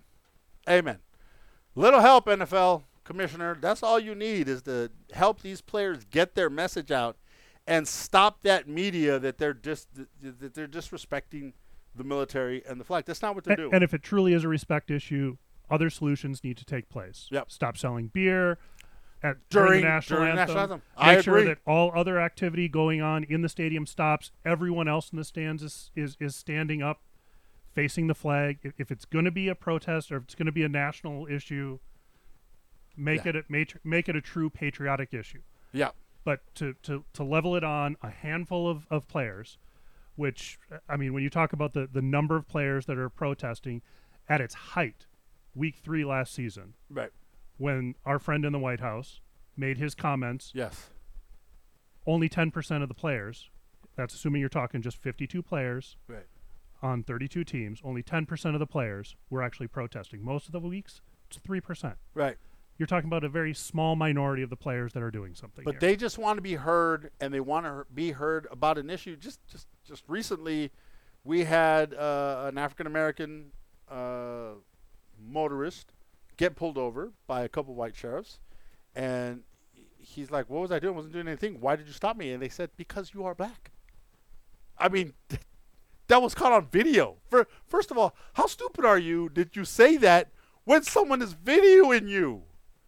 Little help, NFL commissioner. That's all you need, is to help these players get their message out and stop that media that they're disrespecting the military and the flag. That's not what they're doing. And if it truly is a respect issue, other solutions need to take place. Yep. Stop selling beer During during the national anthem. I Make sure agree. that all other activity going on in the stadium stops. Everyone else in the stands is standing up, facing the flag. If it's going to be a protest or if it's going to be a national issue, make it a true patriotic issue. Yeah. But to level it on a handful of players, which, I mean, when you talk about the number of players that are protesting at its height, week 3 last season, Right. when our friend in the White House made his comments, Yes. only 10% of the players, that's assuming you're talking just 52 players Right. on 32 teams, only 10% of the players were actually protesting. Most of the weeks, it's 3%. Right. You're talking about a very small minority of the players that are doing something But here. they just want to be heard, and they want to be heard about an issue. Just recently, we had an African-American motorist get pulled over by a couple white sheriffs, and he's like, what was I doing? I wasn't doing anything. Why did you stop me? And they said, because you are black. I mean, that was caught on video. First of all, how stupid are you that you say that when someone is videoing you?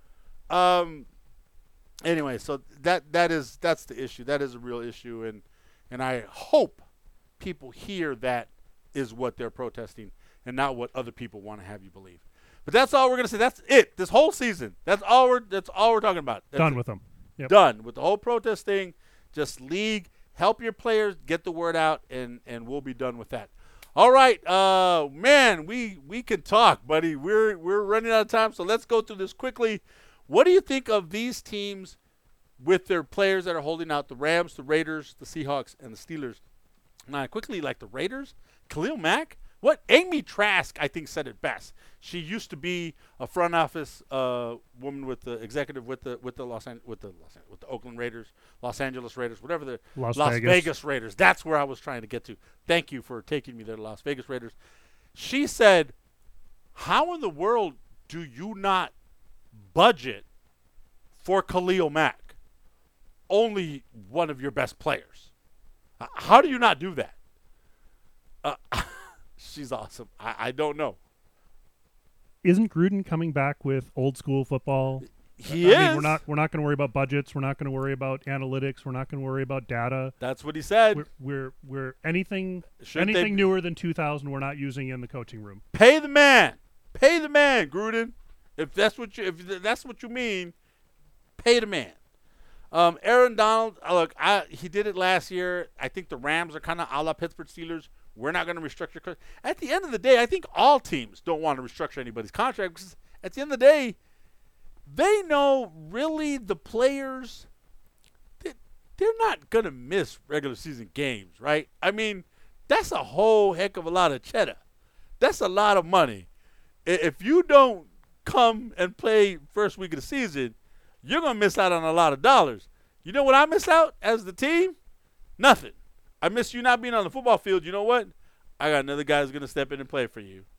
Anyway, so that's the issue. That is a real issue, and I hope people hear that is what they're protesting and not what other people want to have you believe. But that's all we're gonna say. That's it. This whole season. That's all we're talking about. That's Done it. with them. Yep. Done with the whole protest thing. Just league, help your players, get the word out, and we'll be done with that. All right, man, we can talk, buddy. We're running out of time, so let's go through this quickly. What do you think of these teams with their players that are holding out? The Rams, the Raiders, the Seahawks, and the Steelers. Now, quickly, like the Raiders, Khalil Mack, What Amy Trask, I think, said it best. She used to be a front office woman with the executive with the Oakland Raiders, Los Angeles Raiders, whatever the Las Vegas Raiders. That's where I was trying to get to. Thank you for taking me there, the Las Vegas Raiders. She said, "How in the world do you not budget for Khalil Mack, only one of your best players? How do you not do that?" She's awesome. I don't know. Isn't Gruden coming back with old school football? He is. I mean, we're not going to worry about budgets. We're not going to worry about analytics. We're not going to worry about data. That's what he said. We're anything Shouldn't they newer than 2000. We're not using in the coaching room. pay the man. Pay the man, Gruden. If that's what you mean, pay the man. Aaron Donald, look, he did it last year. I think the Rams are kind of a la Pittsburgh Steelers. We're not going to restructure. At the end of the day, I think all teams don't want to restructure anybody's contract because at the end of the day, they know really the players, they're not going to miss regular season games, right? I mean, that's a whole heck of a lot of cheddar. That's a lot of money. If you don't come and play first week of the season, you're going to miss out on a lot of dollars. You know what I miss out as the team? Nothing. I miss you not being on the football field. You know what? I got another guy who's going to step in and play for you.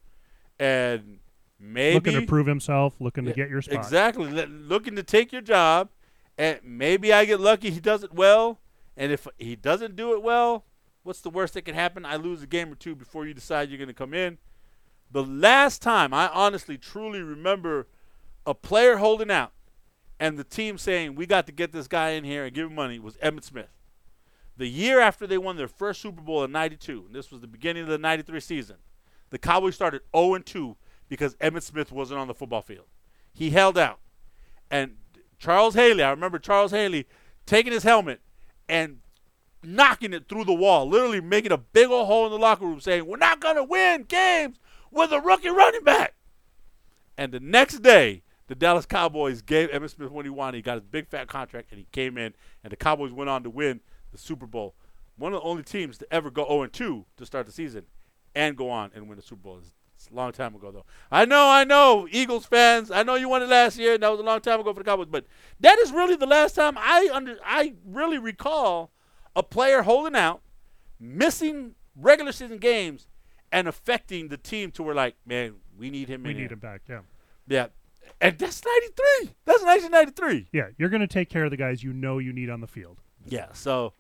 And maybe Looking to prove himself, looking to get your spot. exactly. Looking to take your job. And maybe I get lucky he does it well. And if he doesn't do it well, what's the worst that can happen? I lose a game or two before you decide you're going to come in. The last time I honestly, truly remember a player holding out and the team saying, we got to get this guy in here and give him money was Emmitt Smith. The year after they won their first Super Bowl in 92, and this was the beginning of the 93 season, the Cowboys started 0-2 because Emmitt Smith wasn't on the football field. He held out. And Charles Haley, I remember Charles Haley taking his helmet and knocking it through the wall, literally making a big old hole in the locker room saying, we're not going to win games with a rookie running back. And the next day, the Dallas Cowboys gave Emmitt Smith what he wanted. He got his big fat contract, and he came in, and the Cowboys went on to win the Super Bowl. One of the only teams to ever go 0-2 to start the season and go on and win the Super Bowl. It's a long time ago, though. I know, Eagles fans. I know you won it last year, and that was a long time ago for the Cowboys. But that is really the last time I really recall a player holding out, missing regular season games, and affecting the team to where, like, man, we need him in here. We need him back, yeah. Yeah. And that's 93. That's 1993. Yeah, you're going to take care of the guys you know you need on the field. Yeah, so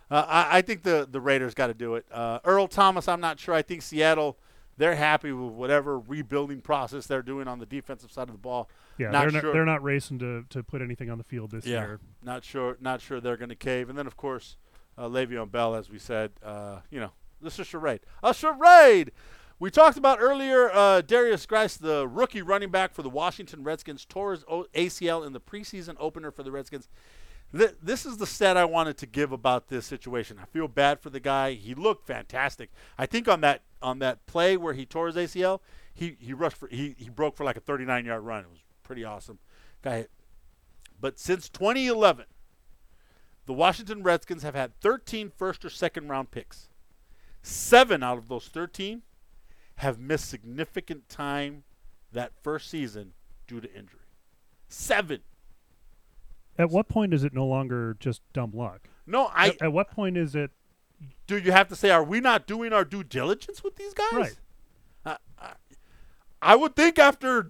I think the Raiders got to do it. Earl Thomas, I'm not sure. I think Seattle, they're happy with whatever rebuilding process they're doing on the defensive side of the ball. Yeah, Not they're sure. they're not racing to put anything on the field this year. Not sure they're going to cave. And then, of course, Le'Veon Bell, as we said, this is a charade. A charade! We talked about earlier Darius Grice, the rookie running back for the Washington Redskins, tore his ACL in the preseason opener for the Redskins. This is the stat I wanted to give about this situation. I feel bad for the guy. He looked fantastic. I think on that play where he tore his ACL, he broke for like a 39-yard run. It was pretty awesome. Guy, but since 2011, the Washington Redskins have had 13 first or second round picks. 7 out of those 13 have missed significant time that first season due to injury. 7. At what point is it no longer just dumb luck? No, At what point is it? do you have to say, are we not doing our due diligence with these guys? Right. I would think after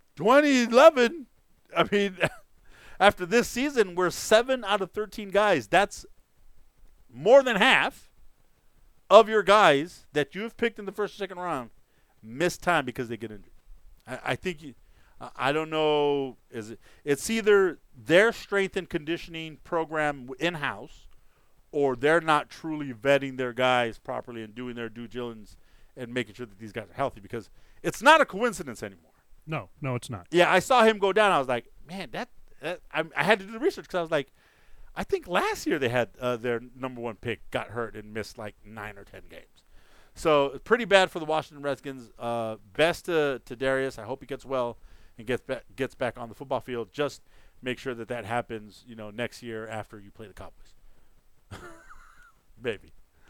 2011, I mean, after this season, we're 7 out of 13 guys. That's more than half of your guys that you have picked in the first or second round miss time because they get injured. I think I don't know. It's either their strength and conditioning program in-house, or they're not truly vetting their guys properly and doing their due diligence and making sure that these guys are healthy, because it's not a coincidence anymore. No, it's not. Yeah, I saw him go down. I was like, man, I had to do the research because I was like, I think last year they had their number 1 pick got hurt and missed like 9 or 10 games. So pretty bad for the Washington Redskins. Best to Darius. I hope he gets well and gets back on the football field. Just make sure that happens, next year after you play the Cowboys. Maybe.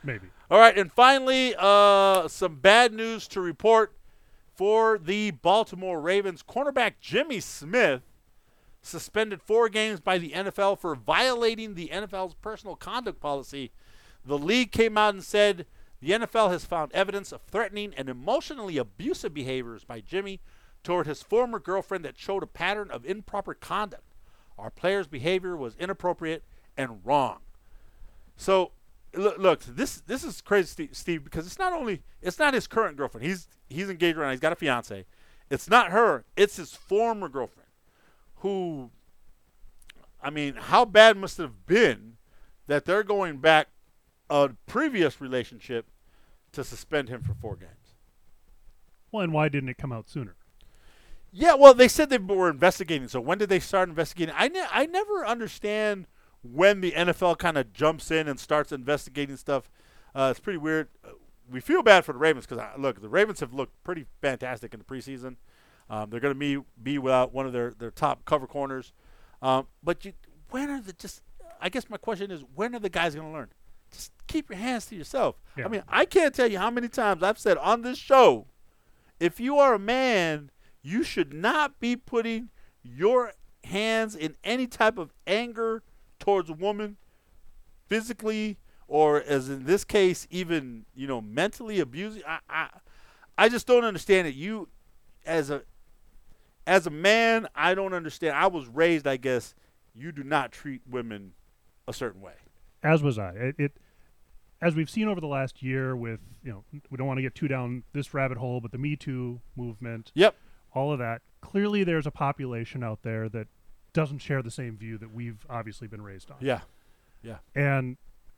Maybe. All right, and finally, some bad news to report for the Baltimore Ravens. Cornerback Jimmy Smith suspended 4 games by the NFL for violating the NFL's personal conduct policy. The league came out and said the NFL has found evidence of threatening and emotionally abusive behaviors by Jimmy toward his former girlfriend that showed a pattern of improper conduct. Our player's behavior was inappropriate and wrong. So, look, this is crazy, Steve, because it's not his current girlfriend. He's engaged right now. He's got a fiance. It's not her. It's his former girlfriend. Who, I mean, how bad must it have been that they're going back a previous relationship to suspend him for 4 games? Well, and why didn't it come out sooner? Yeah, well, they said they were investigating. So when did they start investigating? I never understand when the NFL kind of jumps in and starts investigating stuff. It's pretty weird. We feel bad for the Ravens because, look, the Ravens have looked pretty fantastic in the preseason. They're going to be without one of their top cover corners. But when are I guess my question is, when are the guys going to learn? Just keep your hands to yourself. Yeah. I mean, I can't tell you how many times I've said on this show, if you are a man, you should not be putting your hands in any type of anger towards a woman, physically, or as in this case, even mentally abusing. I just don't understand it. You, as a man, I don't understand. I was raised, I guess, you do not treat women a certain way. As was I. As we've seen over the last year with, we don't want to get too down this rabbit hole, but the Me Too movement, Yep. all of that, clearly there's a population out there that doesn't share the same view that we've obviously been raised on. Yeah. And,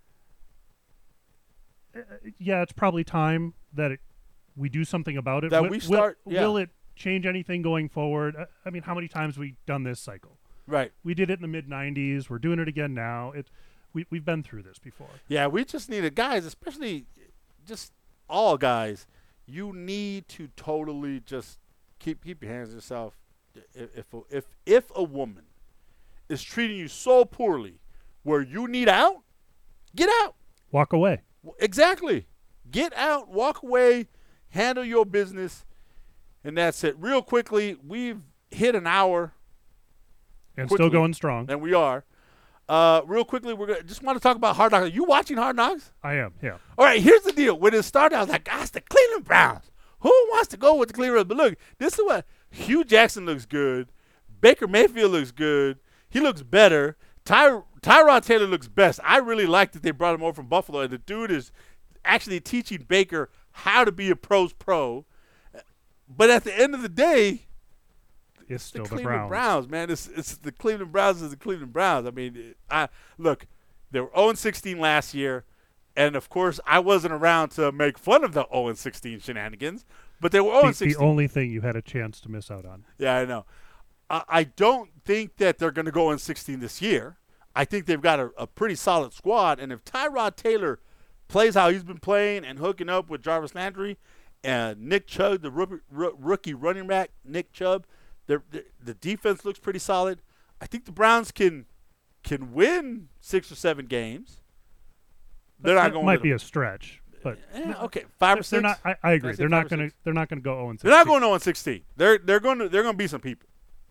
it's probably time that we do something about it. That we start. Will it change anything going forward? I mean, how many times have we done this cycle? Right. We did it in the mid-'90s. We're doing it again now. We've been through this before. Yeah, we just needed guys, especially just all guys. You need to totally just keep your hands to yourself. If a woman is treating you so poorly where you need out, get out. Walk away. Exactly. Get out, walk away, handle your business, and that's it. Real quickly, we've hit an hour. And Quickly. still going strong. And we are. Real quickly, we're just want to talk about Hard Knocks. Are you watching Hard Knocks? I am, yeah. All right, here's the deal. When it started, I was like, gosh, the Cleveland Browns. Who wants to go with the Cleveland Browns? But look, this is what Hugh Jackson looks good. Baker Mayfield looks good. He looks better. Tyrod Taylor looks best. I really like that they brought him over from Buffalo, and the dude is actually teaching Baker how to be a pro's pro. But at the end of the day, It's still the the Cleveland Browns. man. It's the Cleveland Browns is the Cleveland Browns. I mean, look, they were 0-16 last year, and of course, I wasn't around to make fun of the 0-16 shenanigans, but they were 0-16. The only thing you had a chance to miss out on. Yeah, I know. I don't think that they're going to go 0-16 this year. I think they've got a pretty solid squad, and if Tyrod Taylor plays how he's been playing and hooking up with Jarvis Landry and Nick Chubb, the rookie running back, Nick Chubb, the defense looks pretty solid. I think the Browns can win 6 or 7 games. They're not going. Might be a stretch, but okay, 5 or 6. They're not. I agree. say They're 5 not or going to. 6? They're not going to go 0-16. They're not going 0-16. They're going to beat some people.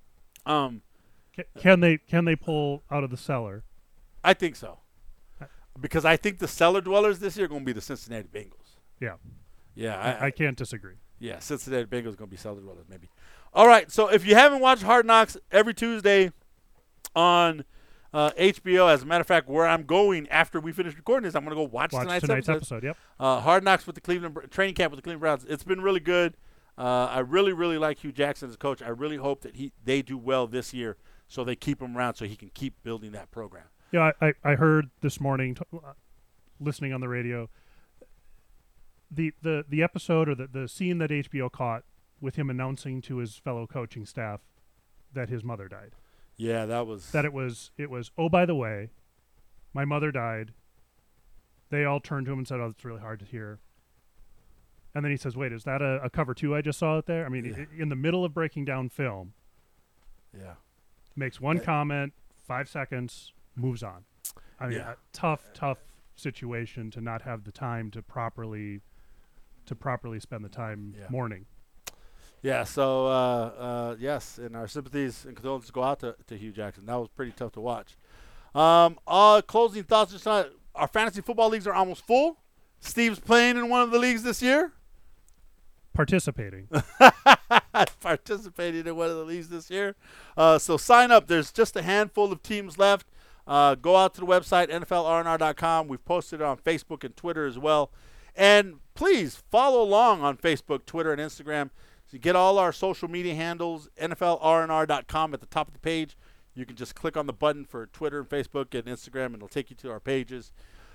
Can they pull out of the cellar? I think so, because I think the cellar dwellers this year are going to be the Cincinnati Bengals. Yeah. Yeah, I can't disagree. Yeah, Cincinnati Bengals going to be cellar dwellers maybe. All right, so if you haven't watched Hard Knocks, every Tuesday on HBO, as a matter of fact, where I'm going after we finish recording this, I'm going to go watch tonight's episode. Yep. Hard Knocks with the Cleveland training camp with the Cleveland Browns. It's been really good. I really, really like Hugh Jackson as a coach. I really hope that they do well this year, so they keep him around so he can keep building that program. Yeah, I heard this morning, listening on the radio, the episode or the scene that HBO caught with him announcing to his fellow coaching staff that his mother died. Yeah, that was. That it was. Oh, by the way, my mother died. They all turned to him and said, "Oh, it's really hard to hear." And then he says, "Wait, is that a cover 2 I just saw it there?" I mean, in the middle of breaking down film, Yeah. makes one comment, 5 seconds, moves on. I mean, Yeah. tough situation to not have the time to properly spend the time Yeah. mourning. Yeah, so yes, and our sympathies and condolences go out to Hugh Jackson. That was pretty tough to watch. Closing thoughts. Just our fantasy football leagues are almost full. Steve's playing in one of the leagues this year. Participating. Participating in one of the leagues this year. So sign up. There's just a handful of teams left. Go out to the website, NFLRNR.com. We've posted it on Facebook and Twitter as well. And please follow along on Facebook, Twitter, and Instagram. So you get all our social media handles, NFLRNR.com at the top of the page. You can just click on the button for Twitter and Facebook and Instagram, and it'll take you to our pages.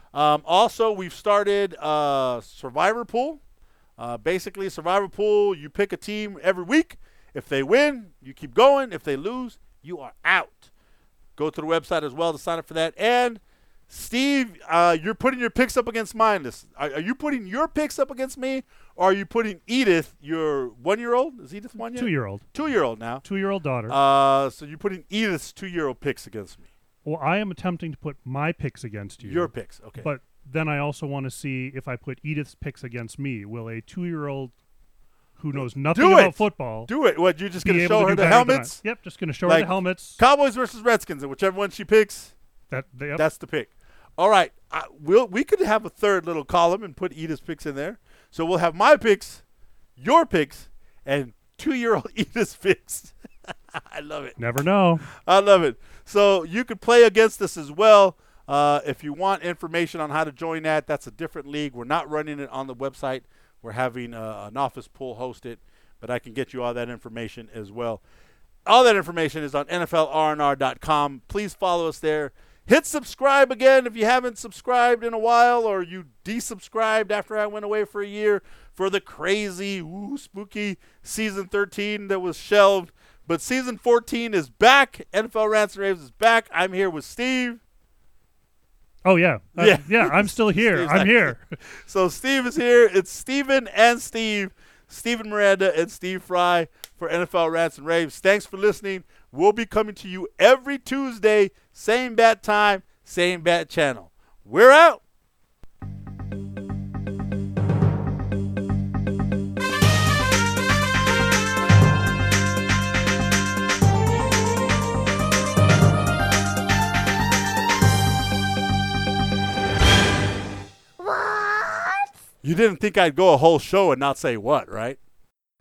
Also, we've started Survivor Pool. Basically, Survivor Pool, you pick a team every week. If they win, you keep going. If they lose, you are out. Go to the website as well to sign up for that. And Steve, you're putting your picks up against mine. Are you putting your picks up against me, or are you putting Edith, your 1-year-old? Is Edith 1 yet? 2-year-old. 2-year-old now. 2-year-old daughter. So you're putting Edith's 2-year-old picks against me. Well, I am attempting to put my picks against you. Your picks, okay. But then I also want to see if I put Edith's picks against me, will a 2-year-old who knows nothing Do about it. football Do it. What, you're just be going to able show to her do the better than I? helmets? Yep, just going to show her Like the helmets. Cowboys versus Redskins, and whichever one she picks, Yep. that's the pick. All right. We could have a third little column and put Edith's picks in there. So we'll have my picks, your picks, and 2-year-old Edith's picks. I love it. Never know. I love it. So you could play against us as well. If you want information on how to join that, that's a different league. We're not running it on the website. We're having an office pool host it, but I can get you all that information as well. All that information is on NFLRNR.com. Please follow us there. Hit subscribe again if you haven't subscribed in a while, or you desubscribed after I went away for a year for the crazy, spooky season 13 that was shelved. But season 14 is back. NFL Rants and Raves is back. I'm here with Steve. Oh, yeah. Yeah. I'm still here. Steve's I'm like- here. So Steve is here. It's Steven and Steve. Steven Miranda and Steve Fry for NFL Rants and Raves. Thanks for listening. We'll be coming to you every Tuesday, same bat time, same bat channel. We're out. What? You didn't think I'd go a whole show and not say what, right?